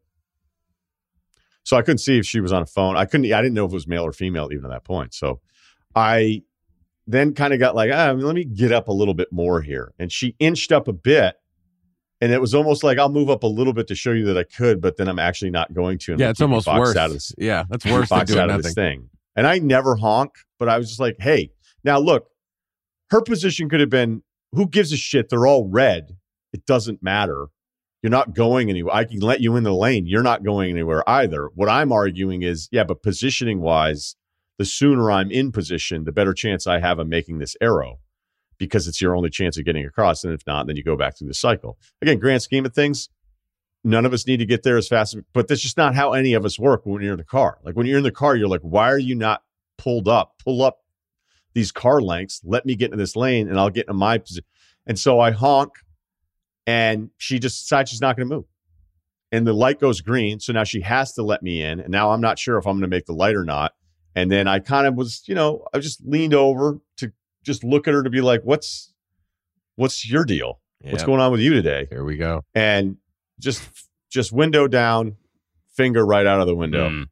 So I couldn't see if she was on a phone. I didn't know if it was male or female even at that point. So I then kind of got like, let me get up a little bit more here. And she inched up a bit. And it was almost like, I'll move up a little bit to show you that I could, but then I'm actually not going to. Yeah, it's almost worse. That's worse than doing nothing. This thing. And I never honk, but I was just like, hey, now look, her position could have been, who gives a shit? They're all red. It doesn't matter. You're not going anywhere. I can let you in the lane. You're not going anywhere either. What I'm arguing is, but positioning wise, the sooner I'm in position, the better chance I have of making this arrow, because it's your only chance of getting across. And if not, then you go back through the cycle. Again, grand scheme of things, none of us need to get there as fast, but that's just not how any of us work when you're in the car. Like when you're in the car, you're like, why are you not pulled up? Pull up these car lengths. Let me get into this lane and I'll get into my position. And so I honk. And she just decides she's not going to move. And the light goes green. So now she has to let me in. And now I'm not sure if I'm going to make the light or not. And then I kind of was, I just leaned over to just look at her to be like, what's your deal? Yep. What's going on with you today? Here we go. And just window down, finger right out of the window.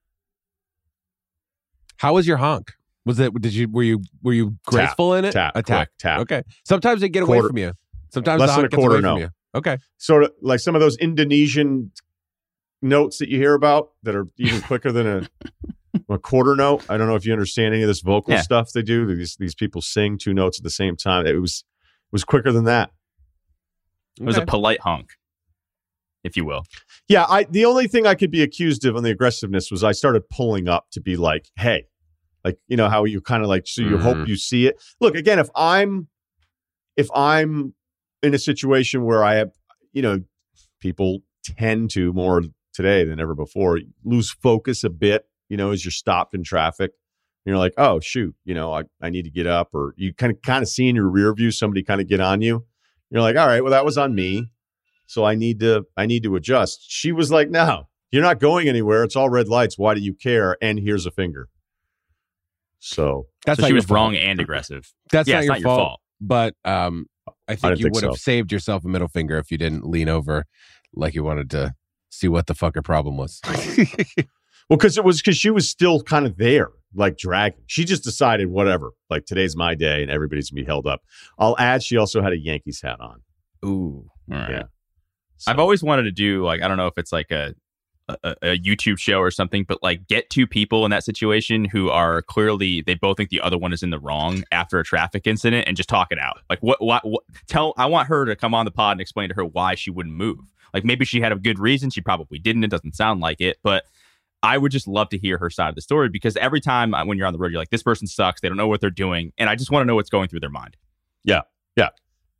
How was your honk? Were you graceful in it? Tap. Okay. Sometimes they get away from you. Sometimes less than a quarter note. Okay. Sort of like some of those Indonesian notes that you hear about that are even quicker than a quarter note. I don't know if you understand any of this vocal stuff they do. These people sing 2 notes at the same time. It was quicker than that. It was a polite honk, if you will. Yeah. The only thing I could be accused of on the aggressiveness was I started pulling up to be like, hey, like, how you kind of like, so you hope you see it. Look, again, if I'm in a situation where I have, people tend to more today than ever before lose focus a bit, as you're stopped in traffic. You're like, oh shoot, I need to get up, or you kind of see in your rear view somebody kind of get on you. You're like, all right, well that was on me, so I need to adjust. She was like, no, you're not going anywhere. It's all red lights. Why do you care? And here's a finger. So she was wrong and aggressive. That's not your fault. But I think you would have saved yourself a middle finger if you didn't lean over like you wanted to see what the fuck her problem was. Well, because she was still kind of there, like dragging. She just decided, whatever, like today's my day and everybody's going to be held up. I'll add, she also had a Yankees hat on. Ooh. All right. Yeah. So. I've always wanted to do, like, I don't know if it's like a YouTube show or something, but like get 2 people in that situation who are clearly, they both think the other one is in the wrong after a traffic incident and just talk it out. Like I want her to come on the pod and explain to her why she wouldn't move. Like maybe she had a good reason. She probably didn't. It doesn't sound like it, but I would just love to hear her side of the story, because every time when you're on the road, you're like, this person sucks. They don't know what they're doing. And I just want to know what's going through their mind. Yeah.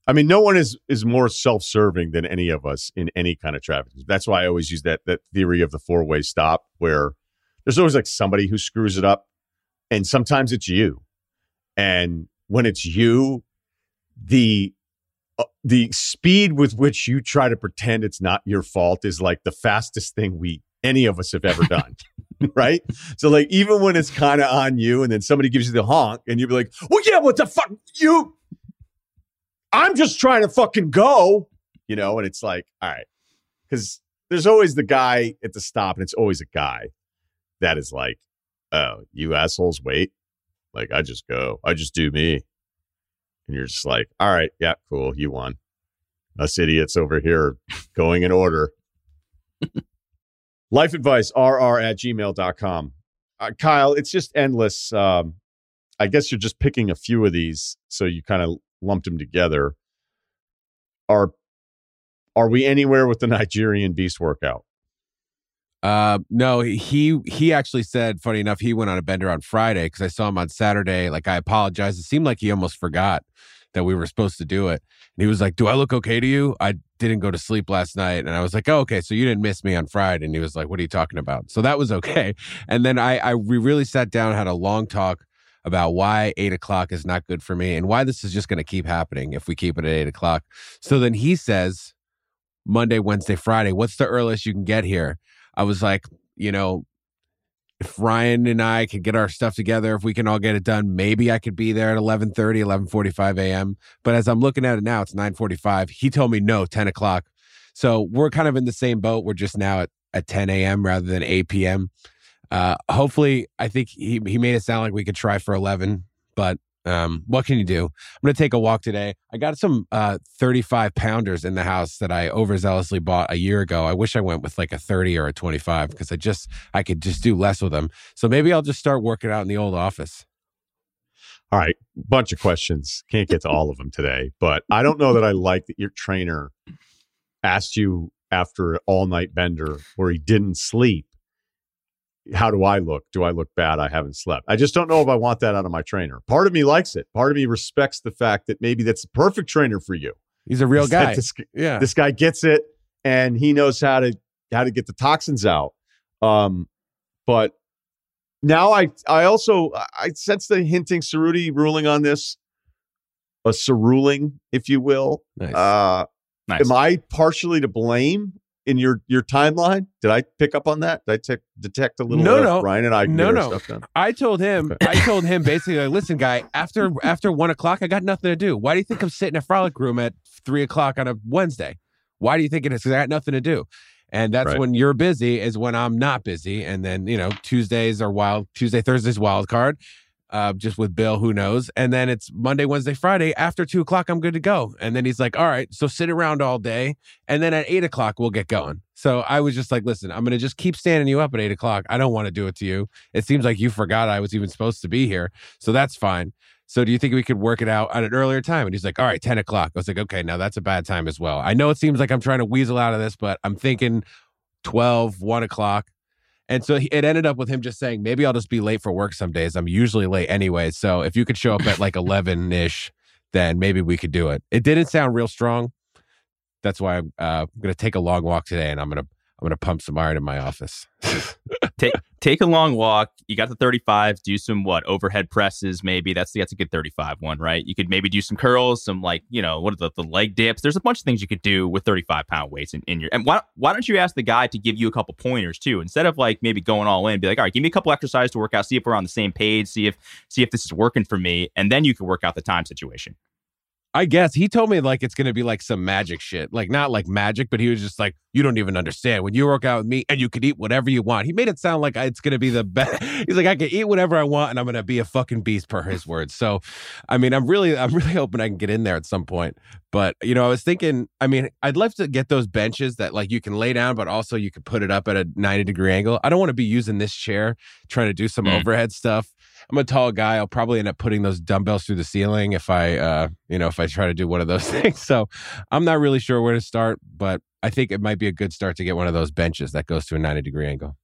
I mean, no one is more self-serving than any of us in any kind of traffic. That's why I always use that theory of the four-way stop, where there's always like somebody who screws it up, and sometimes it's you. And when it's you, the speed with which you try to pretend it's not your fault is like the fastest thing any of us have ever done. Right? So like, even when it's kind of on you and then somebody gives you the honk and you'll be like, well, yeah, what the fuck? I'm just trying to fucking go, and it's like, all right. Because there's always the guy at the stop, and it's always a guy that is like, oh, you assholes wait. Like, I just go. I just do me. And you're just like, all right, yeah, cool. You won. Us idiots over here going in order. Life advice, rr@gmail.com. Kyle, it's just endless. I guess you're just picking a few of these, so you kind of lumped them together. Are we anywhere with the Nigerian Beast workout? No, he actually said, funny enough, he went on a bender on Friday because I saw him on Saturday. Like, I apologized. It seemed like he almost forgot that we were supposed to do it. And he was like, do I look okay to you? I didn't go to sleep last night. And I was like, oh, okay, so you didn't miss me on Friday. And he was like, what are you talking about? So that was okay. And then we really sat down, had a long talk about why 8 o'clock is not good for me and why this is just going to keep happening if we keep it at 8 o'clock. So then he says, Monday, Wednesday, Friday, what's the earliest you can get here? I was like, if Ryan and I could get our stuff together, if we can all get it done, maybe I could be there at 11:30, 11:45 a.m. But as I'm looking at it now, it's 9:45. He told me no, 10 o'clock. So we're kind of in the same boat. We're just now at 10 a.m. rather than 8 p.m. Hopefully, I think he made it sound like we could try for 11, but what can you do? I'm going to take a walk today. I got some 35 pounders in the house that I overzealously bought a year ago. I wish I went with like a 30 or a 25 because I could just do less with them. So maybe I'll just start working out in the old office. All right. Bunch of questions. Can't get to all of them today, but I don't know that I like that your trainer asked you after an all-night bender where he didn't sleep. How do I look? Do I look bad? I haven't slept. I just don't know if I want that out of my trainer. Part of me likes it. Part of me respects the fact that maybe that's the perfect trainer for you. He's a real guy. This guy gets it, and he knows how to get the toxins out. But now I sense the hinting Cerruti ruling on this, a ceruling, if you will. Nice. Nice. Am I partially to blame? In your timeline, did I pick up on that? Did I detect a little? No. Ryan and I. Stuff done? I told him. Okay. I told him basically, like, listen, guy. After 1 o'clock, I got nothing to do. Why do you think I'm sitting at Frolic Room at 3 o'clock on a Wednesday? Why do you think it is? Because I got nothing to do, and that's right. When you're busy is when I'm not busy, and then Tuesdays are wild. Thursday's wild card. Just with Bill, who knows? And then it's Monday, Wednesday, Friday. After 2 o'clock, I'm good to go. And then he's like, all right, so sit around all day. And then at 8 o'clock, we'll get going. So I was just like, listen, I'm going to just keep standing you up at 8 o'clock. I don't want to do it to you. It seems like you forgot I was even supposed to be here. So that's fine. So do you think we could work it out at an earlier time? And he's like, all right, 10 o'clock. I was like, okay, now that's a bad time as well. I know it seems like I'm trying to weasel out of this, but I'm thinking 12, 1 o'clock. And so it ended up with him just saying, maybe I'll just be late for work some days. I'm usually late anyway. So if you could show up at like 11-ish, then maybe we could do it. It didn't sound real strong. That's why I'm going to take a long walk today, and I'm going to pump some iron in my office. Take a long walk. You got the 35. Do some overhead presses? Maybe that's a good 35 one, right? You could maybe do some curls, some what are the leg dips? There's a bunch of things you could do with 35-pound weights in your. And why don't you ask the guy to give you a couple pointers too, instead of maybe going all in? Be like, all right, give me a couple exercises to work out. See if we're on the same page. See if this is working for me, and then you can work out the time situation. I guess he told me it's going to be some magic shit, not like magic, but he was just like, you don't even understand when you work out with me and you could eat whatever you want. He made it sound like it's going to be the best. He's like, I can eat whatever I want and I'm going to be a fucking beast per his words. So, I mean, I'm really hoping I can get in there at some point. But, I was thinking, I'd love to get those benches that you can lay down, but also you could put it up at a 90-degree angle. I don't want to be using this chair trying to do some overhead stuff. I'm a tall guy. I'll probably end up putting those dumbbells through the ceiling if I try to do one of those things. So I'm not really sure where to start, but I think it might be a good start to get one of those benches that goes to a 90-degree angle.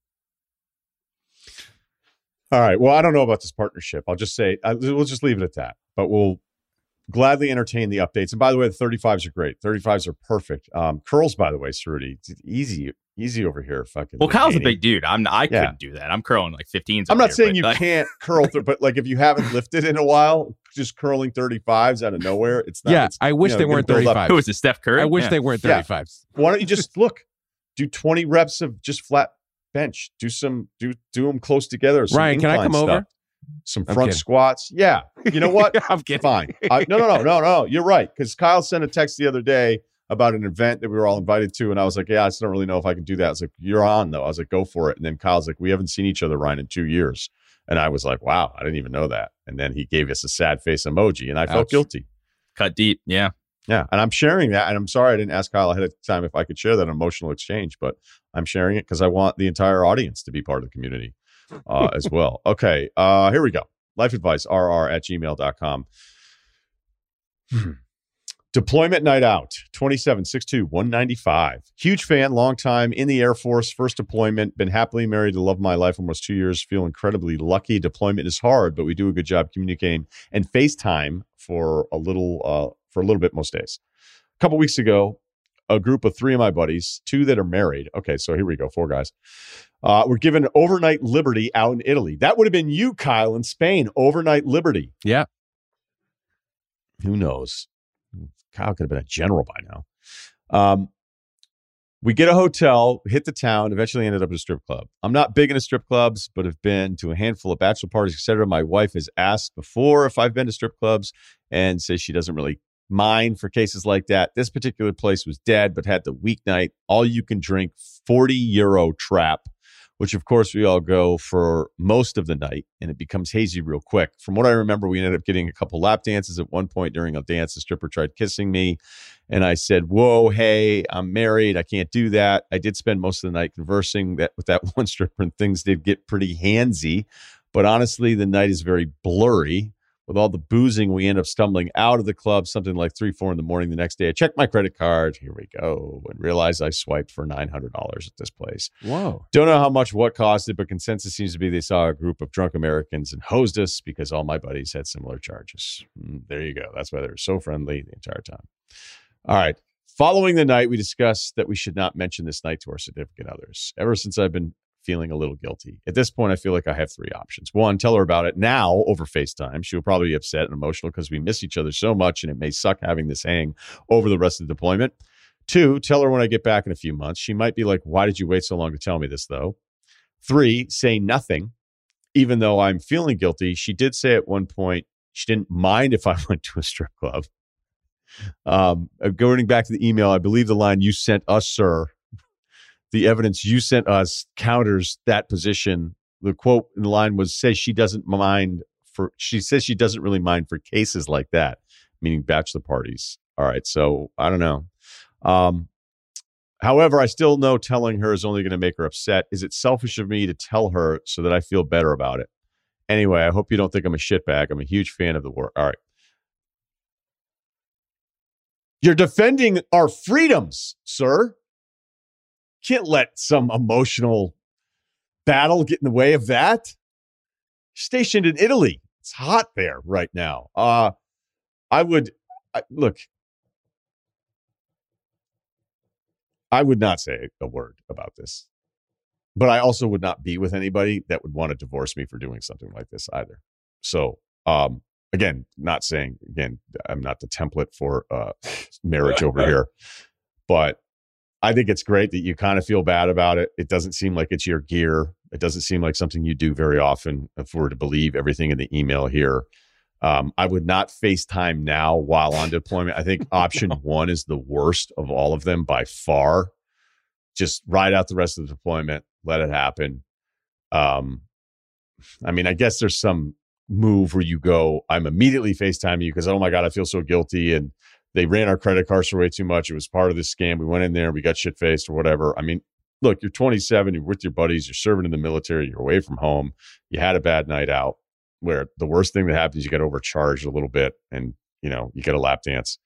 All right. Well, I don't know about this partnership. I'll just say, we'll just leave it at that, but we'll Gladly entertain the updates. And by the way, the 35s are great. 35s are perfect. Curls, by the way, Cerruti, easy over here. Fucking. Well, Kyle's a big dude. I couldn't do that. I'm curling like 15s. I'm not saying you can't curl, but like if you haven't lifted in a while, just curling 35s out of nowhere, it's not. Yeah, I wish they weren't 35s. Who is it, Steph Curry? I wish they weren't 35s. Why don't you just do 20 reps of just flat bench? Do them close together. Ryan, can I come over? Some front squats. Yeah. You know what? I'm kidding. Fine. No. You're right. Because Kyle sent a text the other day about an event that we were all invited to. And I was like, yeah, I just don't really know if I can do that. I was like, you're on though. I was like, go for it. And then Kyle's like, we haven't seen each other, Ryan, in 2 years. And I was like, wow, I didn't even know that. And then he gave us a sad face emoji and I felt guilty. Cut deep. Yeah. Yeah. And I'm sharing that. And I'm sorry I didn't ask Kyle ahead of time if I could share that emotional exchange, but I'm sharing it because I want the entire audience to be part of the community as well. Okay. Here we go. lifeadvicerr@gmail.com. Deployment night out, 27/62/195. Huge fan, long time in the Air Force, first deployment, been happily married to love of my life almost 2 years, feel incredibly lucky. Deployment is hard, but we do a good job communicating and FaceTime for a little bit most days. A couple weeks ago, a group of 3 of my buddies, 2 that are married. Okay, so here we go, 4 guys. Were given overnight liberty out in Italy. That would have been you, Kyle, in Spain. Overnight liberty. Yeah. Who knows? Kyle could have been a general by now. We get a hotel, hit the town, eventually ended up at a strip club. I'm not big into strip clubs, but have been to a handful of bachelor parties, etc. My wife has asked before if I've been to strip clubs and says she doesn't really mind for cases like that. This particular place was dead, but had the weeknight, all you can drink, €40 trap, which of course we all go for most of the night, and it becomes hazy real quick. From what I remember, we ended up getting a couple lap dances. At one point during a dance, the stripper tried kissing me, and I said, whoa, hey, I'm married. I can't do that. I did spend most of the night conversing with that one stripper, and things did get pretty handsy. But honestly, the night is very blurry. With all the boozing, we end up stumbling out of the club, something like 3, 4 in the morning the next day. I checked my credit card. Here we go. And realized I swiped for $900 at this place. Whoa. Don't know how much what cost it, but consensus seems to be they saw a group of drunk Americans and hosed us because all my buddies had similar charges. There you go. That's why they were so friendly the entire time. All right. Following the night, we discussed that we should not mention this night to our significant others. Ever since I've been feeling a little guilty. At this point, I feel like I have 3 options. 1, tell her about it now over FaceTime. She'll probably be upset and emotional because we miss each other so much and it may suck having this hang over the rest of the deployment. 2, tell her when I get back in a few months. She might be like, why did you wait so long to tell me this though? 3, say nothing. Even though I'm feeling guilty, she did say at one point she didn't mind if I went to a strip club. Going back to the email, I believe the line you sent us, sir, the evidence you sent us counters that position. The quote in the line was, she says she doesn't really mind for cases like that, meaning bachelor parties. All right. So I don't know. However, I still know telling her is only going to make her upset. Is it selfish of me to tell her so that I feel better about it? Anyway, I hope you don't think I'm a shitbag. I'm a huge fan of the work. All right. You're defending our freedoms, sir. Can't let some emotional battle get in the way of that. Stationed in Italy. It's hot there right now. I would not say a word about this, but I also would not be with anybody that would want to divorce me for doing something like this either. So, again, I'm not the template for marriage over here, but I think it's great that you kind of feel bad about it. It doesn't seem like it's your gear. It doesn't seem like something you do very often, if we're to believe everything in the email here. I would not FaceTime now while on deployment. I think option 1 is the worst of all of them by far. Just ride out the rest of the deployment. Let it happen. I mean, I guess there's some move where you go, I'm immediately FaceTiming you because, oh my God, I feel so guilty. And they ran our credit cards for way too much. It was part of this scam. We went in there, we got shit-faced or whatever. I mean, look, you're 27, you're with your buddies, you're serving in the military, you're away from home, you had a bad night out, where the worst thing that happens, you get overcharged a little bit and, you get a lap dance.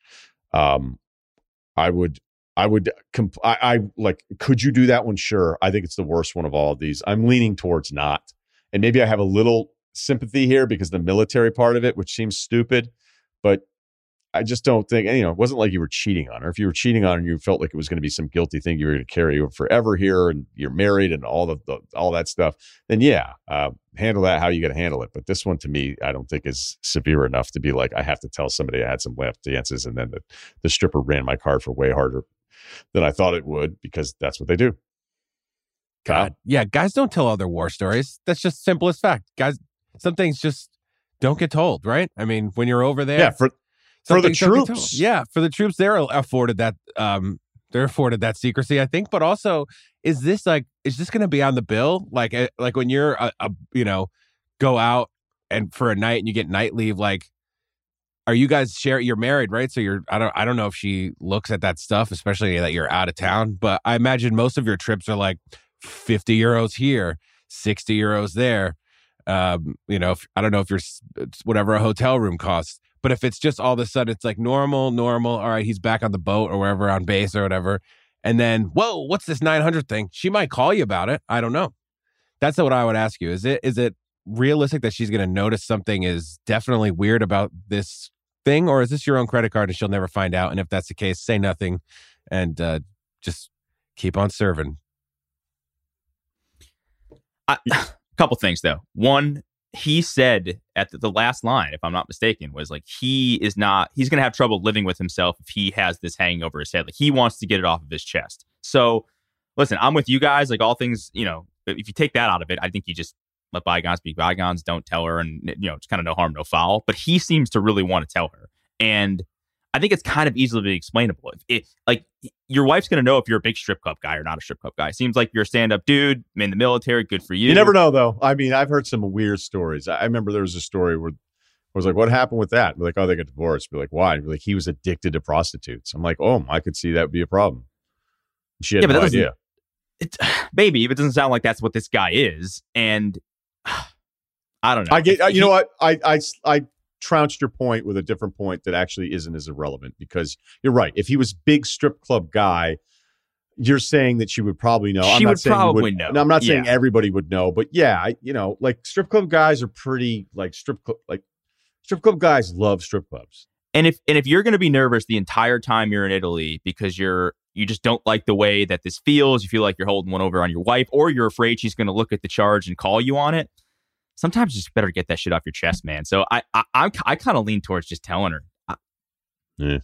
Could you do that one? Sure. I think it's the worst one of all of these. I'm leaning towards not. And maybe I have a little sympathy here because the military part of it, which seems stupid, but I just don't think, and, it wasn't like you were cheating on her. If you were cheating on her and you felt like it was going to be some guilty thing you were going to carry forever here and you're married and all that stuff, then handle that how you got to handle it. But this one, to me, I don't think is severe enough to be like, I have to tell somebody I had some lap dances and then the stripper ran my card for way harder than I thought it would, because that's what they do. God. Yeah, guys don't tell all their war stories. That's just simplest fact. Guys, some things just don't get told, right? I mean, when you're over there. Yeah, for the troops. Yeah, for the troops, they're afforded that secrecy, I think. But also, is this going to be on the bill? Like when you're go out and for a night and you get night leave, like, are you guys you're married, right? So I don't know if she looks at that stuff, especially that you're out of town, but I imagine most of your trips are like 50 euros here, 60 euros there. I don't know if whatever a hotel room costs, but if it's just all of a sudden it's like normal, all right, he's back on the boat or wherever on base or whatever. And then, whoa, what's this 900 thing? She might call you about it. I don't know. That's what I would ask you. Is it realistic that she's going to notice something is definitely weird about this thing, or is this your own credit card and she'll never find out? And if that's the case, say nothing and just keep on serving. A couple things though. One, he said at the last line, if I'm not mistaken, was like he's going to have trouble living with himself if he has this hanging over his head. Like he wants to get it off of his chest. So listen, I'm with you guys. Like all things, if you take that out of it, I think you just let bygones be bygones. Don't tell her, and it's kind of no harm, no foul. But he seems to really want to tell her, and I think it's kind of easily explainable. Like your wife's going to know if you're a big strip club guy or not a strip club guy. Seems like you're a stand-up dude. I'm in the military. Good for you. You never know, though. I mean, I've heard some weird stories. I remember there was a story where I was like, what happened with that? We're like, oh, they got divorced. We're like, why? We're like, he was addicted to prostitutes. I'm like, oh, I could see that would be a problem. She had no idea. Maybe, but it doesn't sound like that's what this guy is. And I don't know. I get, you know what? I trounced your point with a different point that actually isn't as irrelevant, because you're right. If he was big strip club guy, you're saying that she would probably know. She would probably know. I'm not saying everybody would know, but yeah, like strip club guys are pretty strip club guys love strip clubs. And if you're going to be nervous the entire time you're in Italy because you just don't like the way that this feels, you feel like you're holding one over on your wife, or you're afraid she's going to look at the charge and call you on it, sometimes you just better get that shit off your chest, man. So I kind of lean towards just telling her. Yeah.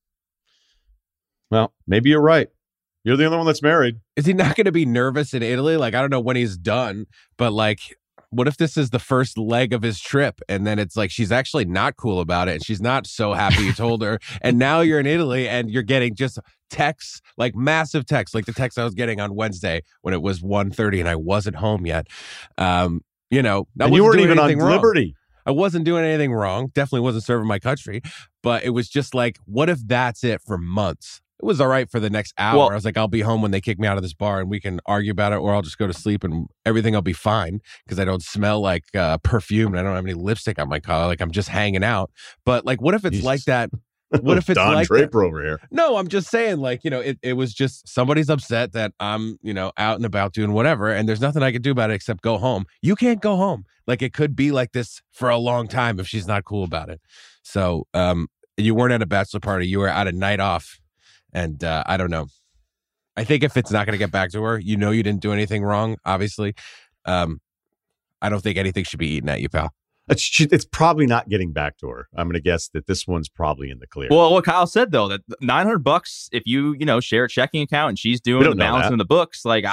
Well, maybe you're right. You're the only one that's married. Is he not going to be nervous in Italy? Like, I don't know when he's done, but like, what if this is the first leg of his trip and then it's like she's actually not cool about it and she's not so happy you told her, and now you're in Italy and you're getting just texts, like massive texts, like the text I was getting on Wednesday when it was 1:30 and I wasn't home yet. And you weren't even on Liberty. I wasn't doing anything wrong. Definitely wasn't serving my country. But it was just like, what if that's it for months? It was all right for the next hour. Well, I was like, I'll be home when they kick me out of this bar and we can argue about it, or I'll just go to sleep and everything will be fine because I don't smell like perfume and I don't have any lipstick on my collar. Like I'm just hanging out. But like, what if it's like that? What if it's Don like Draper over here? No, I'm just saying, like, it was just somebody's upset that I'm, out and about doing whatever, and there's nothing I can do about it except go home. You can't go home. Like, it could be like this for a long time if she's not cool about it. So, you weren't at a bachelor party. You were at a night off, and I don't know. I think if it's not going to get back to her, you didn't do anything wrong, obviously. I don't think anything should be eaten at you, pal. It's probably not getting back to her. I'm going to guess that this one's probably in the clear. Well, what Kyle said, though, that $900, if you, share a checking account and she's doing the balance in the books, like,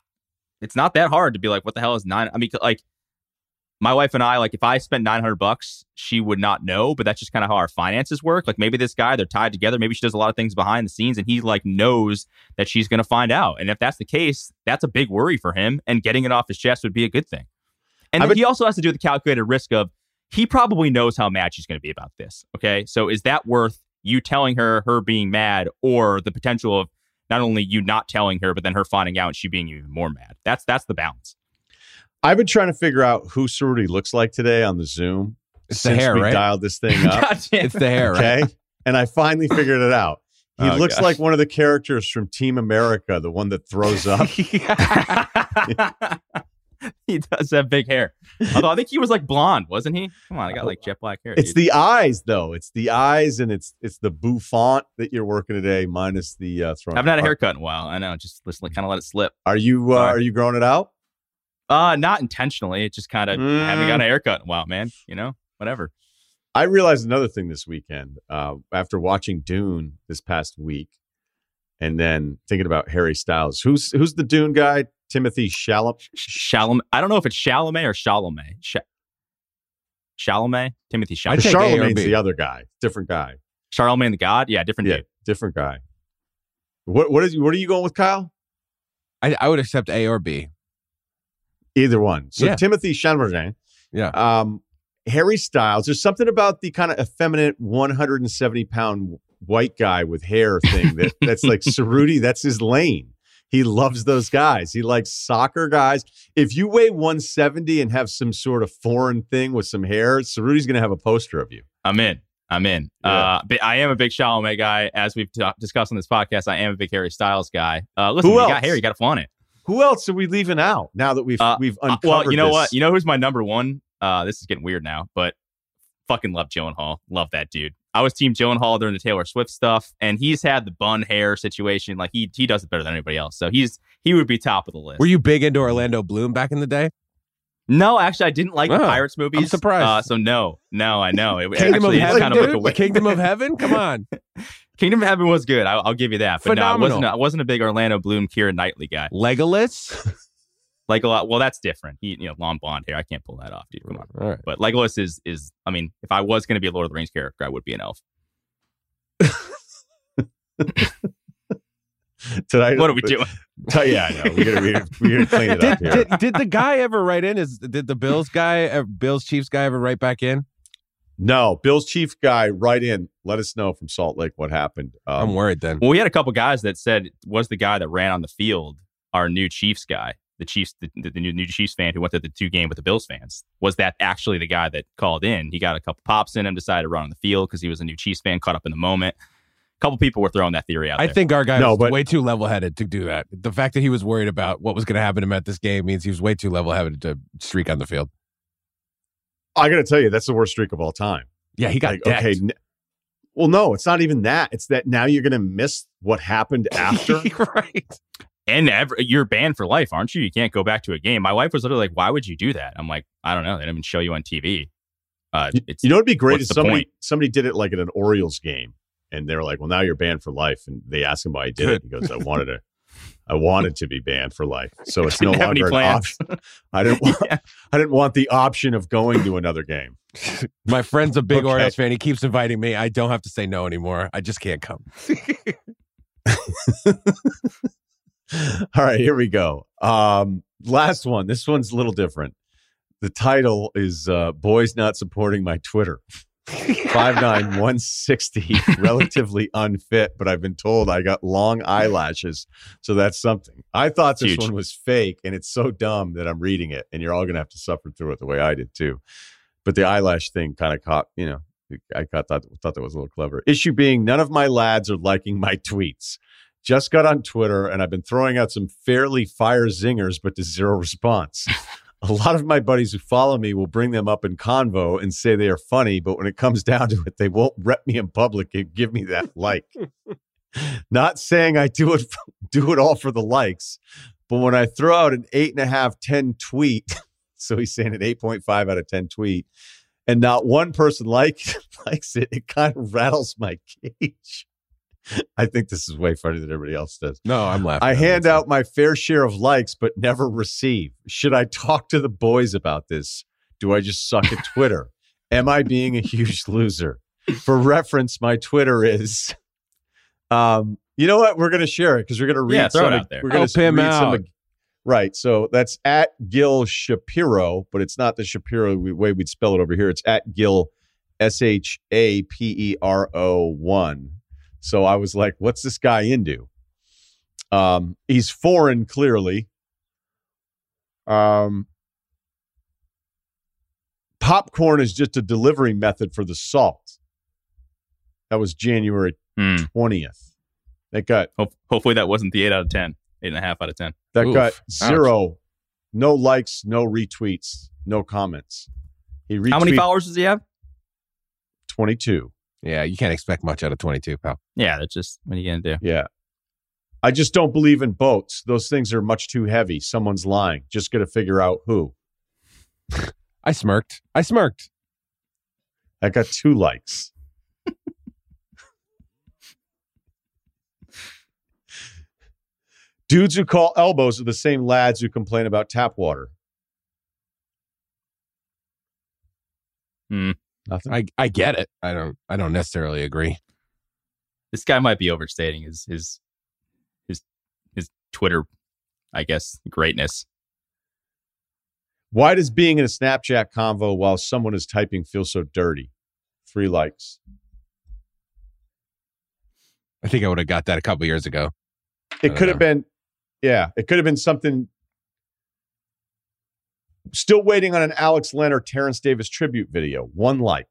it's not that hard to be like, what the hell is $900? I mean, like, my wife and I, like, if I spent $900, she would not know, but that's just kind of how our finances work. Like, maybe this guy, they're tied together. Maybe she does a lot of things behind the scenes and he, like, knows that she's going to find out. And if that's the case, that's a big worry for him. And getting it off his chest would be a good thing. And he also has to do the calculated risk of, he probably knows how mad she's going to be about this. Okay. So is that worth you telling her being mad, or the potential of not only you not telling her, but then her finding out and she being even more mad? That's the balance. I've been trying to figure out who Cerruti looks like today on the Zoom. It's the hair, right? Dialed this thing up. It's the hair, right? Okay. And I finally figured it out. He looks like one of the characters from Team America, the one that throws up. He does have big hair. Although I think he was like blonde, wasn't he? Come on, I got like jet black hair. It's dude. the eyes, though. It's the eyes, and it's the bouffant that you're working today, minus the throwing. I haven't had a haircut in a while. I know, just kind of let it slip. Are you growing it out? Not intentionally. It just kind of haven't got a haircut in a while, man. You know, whatever. I realized another thing this weekend after watching Dune this past week, and then thinking about Harry Styles. Who's the Dune guy? Timothy Chalamet. I don't know if it's Chalamet or Chalamet. Chalamet. Timothy Chalamet. Charlemagne's the other guy. Different guy. Charlemagne the God. Yeah, different dude. Different guy. What are you going with, Kyle? I would accept A or B. Either one. So Timothy Chalamet. Yeah. Harry Styles. There's something about the kind of effeminate 170-pound white guy with hair thing that's like Cerruti. That's his lane. He loves those guys. He likes soccer guys. If you weigh 170 and have some sort of foreign thing with some hair, Cerruti's going to have a poster of you. I'm in. Yeah. But I am a big Chalamet guy. As we've discussed on this podcast, I am a big Harry Styles guy. Listen, you got hair, you got to flaunt it. Who else are we leaving out now that we've uncovered well, you know this? what? You know who's my number one? This is getting weird now, but fucking love Gyllenhaal. Love that dude. I was team Gyllenhaal during the Taylor Swift stuff, and he's had the bun hair situation. Like he does it better than anybody else. So he would be top of the list. Were you big into Orlando Bloom back in the day? No, actually, I didn't like the Pirates movies. I'm surprised. So no, I know. It Kingdom actually of Heaven, kind of look away. Kingdom of Heaven? Come on. Kingdom of Heaven was good. I'll give you that. But Phenomenal. no, I wasn't a big Orlando Bloom, Keira Knightley guy. Legolas? Like a lot. Well, that's different. He, long blonde hair. I can't pull that off, dude. Come on. All right. But Legolas is. I mean, if I was going to be a Lord of the Rings character, I would be an elf. What are we doing? Yeah, I know. We're gonna clean it up here. Did the guy ever write in? Did the Bills Chiefs guy ever write back in? No, Bills Chief guy, write in. Let us know from Salt Lake what happened. I'm worried then. Well, we had a couple guys that said was the guy that ran on the field our new Chiefs guy, the Chiefs, the new Chiefs fan who went to the 2 game with the Bills fans. Was that actually the guy that called in? He got a couple pops in him, decided to run on the field because he was a new Chiefs fan, caught up in the moment. A couple people were throwing that theory out there. I think our guy was way too level-headed to do that. The fact that he was worried about what was going to happen to him at this game means he was way too level-headed to streak on the field. I got to tell you, that's the worst streak of all time. Yeah, he got decked. Okay. Well, no, it's not even that. It's that now you're going to miss what happened after. Right. And you're banned for life, aren't you? You can't go back to a game. My wife was literally like, why would you do that? I'm like, I don't know. They didn't even show you on TV. You know, it'd be great if somebody did it like at an Orioles game. And they were like, well, now you're banned for life. And they asked him why he did it. He goes, I wanted to be banned for life. So it's no longer an option. I didn't want the option of going to another game. My friend's a big Orioles fan. He keeps inviting me. I don't have to say no anymore. I just can't come. All right, here we go. Last one. This one's a little different. The title is Boys Not Supporting My Twitter. 5'9", 160, relatively unfit, but I've been told I got long eyelashes, so that's something. I thought this one was fake, and it's so dumb that I'm reading it, and you're all going to have to suffer through it the way I did too. But the eyelash thing kind of caught, I thought that was a little clever. Issue being, none of my lads are liking my tweets. Just got on Twitter, and I've been throwing out some fairly fire zingers, but to zero response. A lot of my buddies who follow me will bring them up in convo and say they are funny, but when it comes down to it, they won't rep me in public and give me that like. Not saying I do it all for the likes, but when I throw out an 8.5, 10 tweet, so he's saying an 8.5 out of 10 tweet, and not one person likes it, it kind of rattles my cage. I think this is way funnier than everybody else does. No, I'm laughing. I hand out my fair share of likes, but never receive. Should I talk to the boys about this? Do I just suck at Twitter? Am I being a huge loser? For reference, my Twitter is, you know what? We're going to share it because we're going to read throw it out there. We're going to him read out. Right. So that's at Gil Shapiro, but it's not the Shapiro way we'd spell it over here. It's at Gil, SHAPERO1. So I was like, what's this guy into? He's foreign, clearly. Popcorn is just a delivery method for the salt. That was January 20th. That got hopefully that wasn't the 8 out of 10, 8.5 out of 10. That got zero No likes, no retweets, no comments. How many followers does he have? 22. Yeah, you can't expect much out of 22, pal. Yeah, that's just what are you gonna do? Yeah. I just don't believe in boats. Those things are much too heavy. Someone's lying. Just got to figure out who. I smirked. I got 2 likes. Dudes who call elbows are the same lads who complain about tap water. Nothing. I get it. I don't necessarily agree. This guy might be overstating his Twitter, I guess, greatness. Why does being in a Snapchat convo while someone is typing feel so dirty? 3 likes. I think I would have got that a couple years ago. It could have been, it could have been something. Still waiting on an Alex Len or Terrence Davis tribute video. 1 like.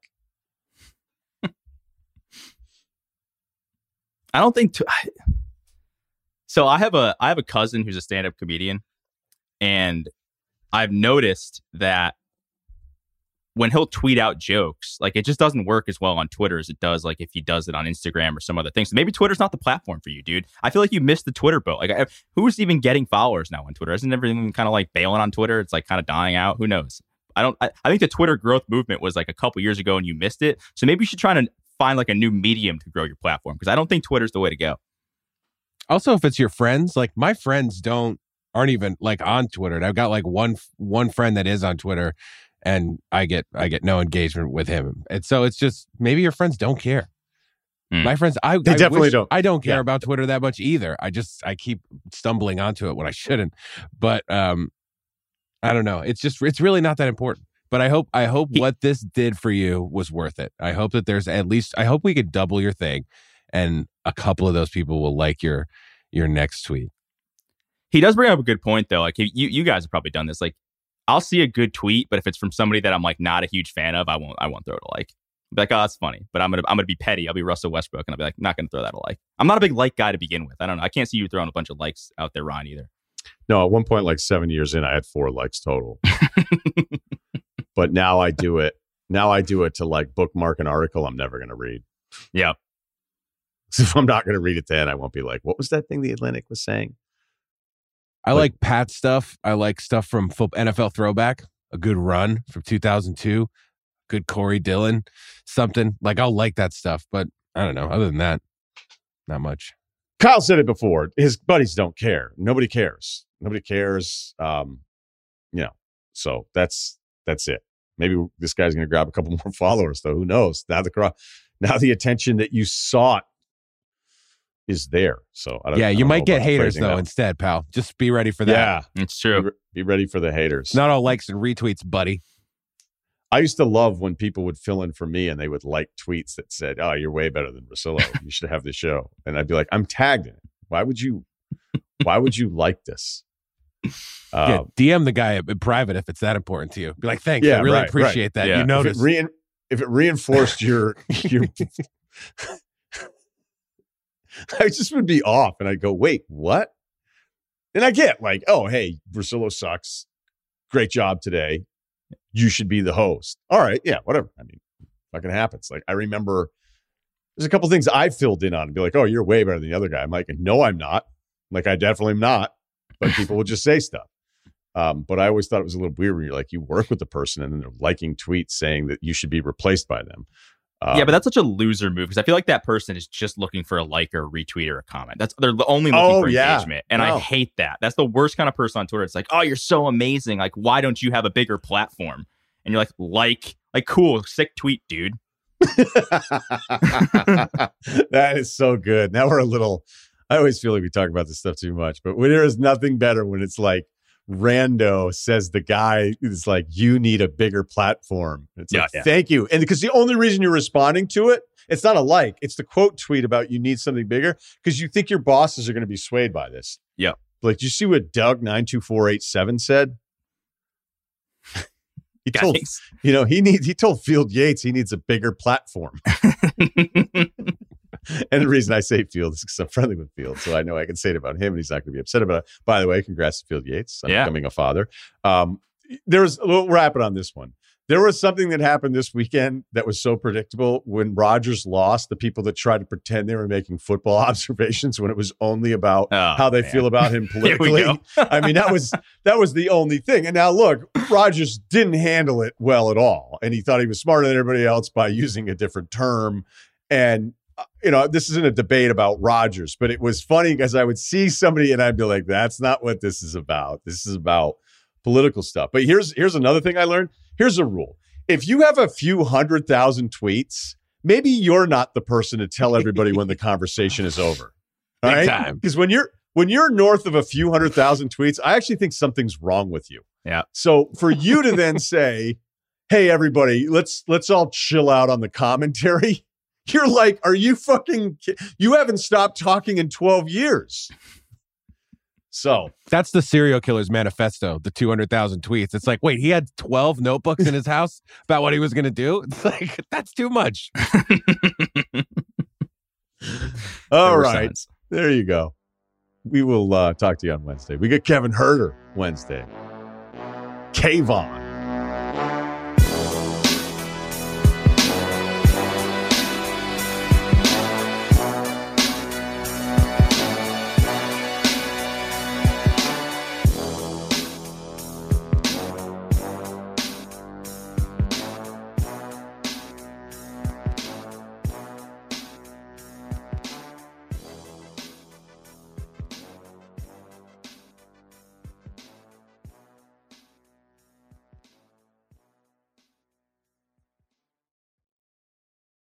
I don't think. So I have a cousin who's a stand-up comedian, and I've noticed that when he'll tweet out jokes, like, it just doesn't work as well on Twitter as it does, like, if he does it on Instagram or some other things. So maybe Twitter's not the platform for you, dude. I feel like you missed the Twitter boat. Like, who's even getting followers now on Twitter? Isn't everything kind of like bailing on Twitter? It's like kind of dying out. Who knows? I think the Twitter growth movement was like a couple years ago and you missed it. So maybe you should try to find like a new medium to grow your platform, because I don't think Twitter's the way to go. Also, if it's your friends, like my friends aren't even like on Twitter. And I've got like one friend that is on Twitter, and I get no engagement with him. And so it's just, maybe your friends don't care. My friends, I definitely don't. I don't care about Twitter that much either. I keep stumbling onto it when I shouldn't. But I don't know. It's really not that important. But I hope what this did for you was worth it. I hope that there's I hope we could double your thing, and a couple of those people will like your next tweet. He does bring up a good point though. Like, you guys have probably done this. Like, I'll see a good tweet, but if it's from somebody that I'm like not a huge fan of, I won't throw it a like. I'll be like, oh, that's funny, but I'm gonna be petty. I'll be Russell Westbrook, and I'll be like, not gonna throw that a like. I'm not a big like guy to begin with. I don't know. I can't see you throwing a bunch of likes out there, Ron, either. No, at one point, like 7 years in, I had 4 likes total. But now I do it. Now I do it to like bookmark an article I'm never gonna read. Yeah. So if I'm not gonna read it, then I won't be like, what was that thing the Atlantic was saying? I like Pat stuff. I like stuff from NFL Throwback, a good run from 2002, good Corey Dillon, something. Like, I'll like that stuff, but I don't know. Other than that, not much. Kyle said it before. His buddies don't care. Nobody cares. So that's it. Maybe this guy's going to grab a couple more followers, though. Who knows? Now the attention that you sought is there. So I don't. Yeah, you might get haters though instead, pal. Just be ready for that. Yeah, it's true. Be ready for the haters. Not all likes and retweets, buddy. I used to love when people would fill in for me and they would like tweets that said, "Oh, you're way better than Russillo. You should have the show." And I'd be like, "I'm tagged in it. Why would you like this?" DM the guy in private if it's that important to you. Be like, "Thanks, I really appreciate that." Yeah. You notice if it reinforced your I just would be off, and I'd go, "Wait, what?" And I get like, "Oh, hey, Russillo sucks. Great job today. You should be the host." All right, yeah, whatever. I mean, fucking happens. Like, I remember there's a couple things I filled in on and be like, "Oh, you're way better than the other guy." I'm like, "No, I'm not." Like, I definitely am not. But people will just say stuff. But I always thought it was a little weird when you're like, you work with the person and then they're liking tweets saying that you should be replaced by them. Yeah, but that's such a loser move, because I feel like that person is just looking for a like or a retweet or a comment. They're only looking for engagement. And I hate that. That's the worst kind of person on Twitter. It's like, "Oh, you're so amazing. Like, why don't you have a bigger platform?" And you're like, cool, sick tweet, dude. That is so good. Now I always feel like we talk about this stuff too much, but there is nothing better when it's like rando says the guy is like, "You need a bigger platform." It's like, thank you. And because the only reason you're responding to it, it's not a like, it's the quote tweet about you need something bigger because you think your bosses are going to be swayed by this. Yeah. Like, do you see what Doug 92487 said? He told, he told Field Yates he needs a bigger platform. And the reason I say Field is because I'm friendly with Field, so I know I can say it about him, and he's not going to be upset about it. By the way, congrats to Field Yates on becoming a father. We'll wrap it on this one. There was something that happened this weekend that was so predictable. When Rodgers lost, the people that tried to pretend they were making football observations when it was only about how they feel about him politically. I mean, that was the only thing. And now look, Rodgers didn't handle it well at all. And he thought he was smarter than everybody else by using a different term. And, this isn't a debate about Rodgers, but it was funny because I would see somebody and I'd be like, that's not what this is about. This is about political stuff. But here's another thing I learned. Here's a rule. If you have a few 100,000 tweets, maybe you're not the person to tell everybody when the conversation is over. All right? Because when you're north of a few 100,000 tweets, I actually think something's wrong with you. Yeah. So for you to then say, hey, everybody, let's all chill out on the commentary. You're like, are you you haven't stopped talking in 12 years. So that's the serial killer's manifesto, the 200,000 tweets. It's like, wait, he had 12 notebooks in his house about what he was going to do? It's like, that's too much. All right. There you go. We will talk to you on Wednesday. We got Kevin Herter Wednesday. Kayvon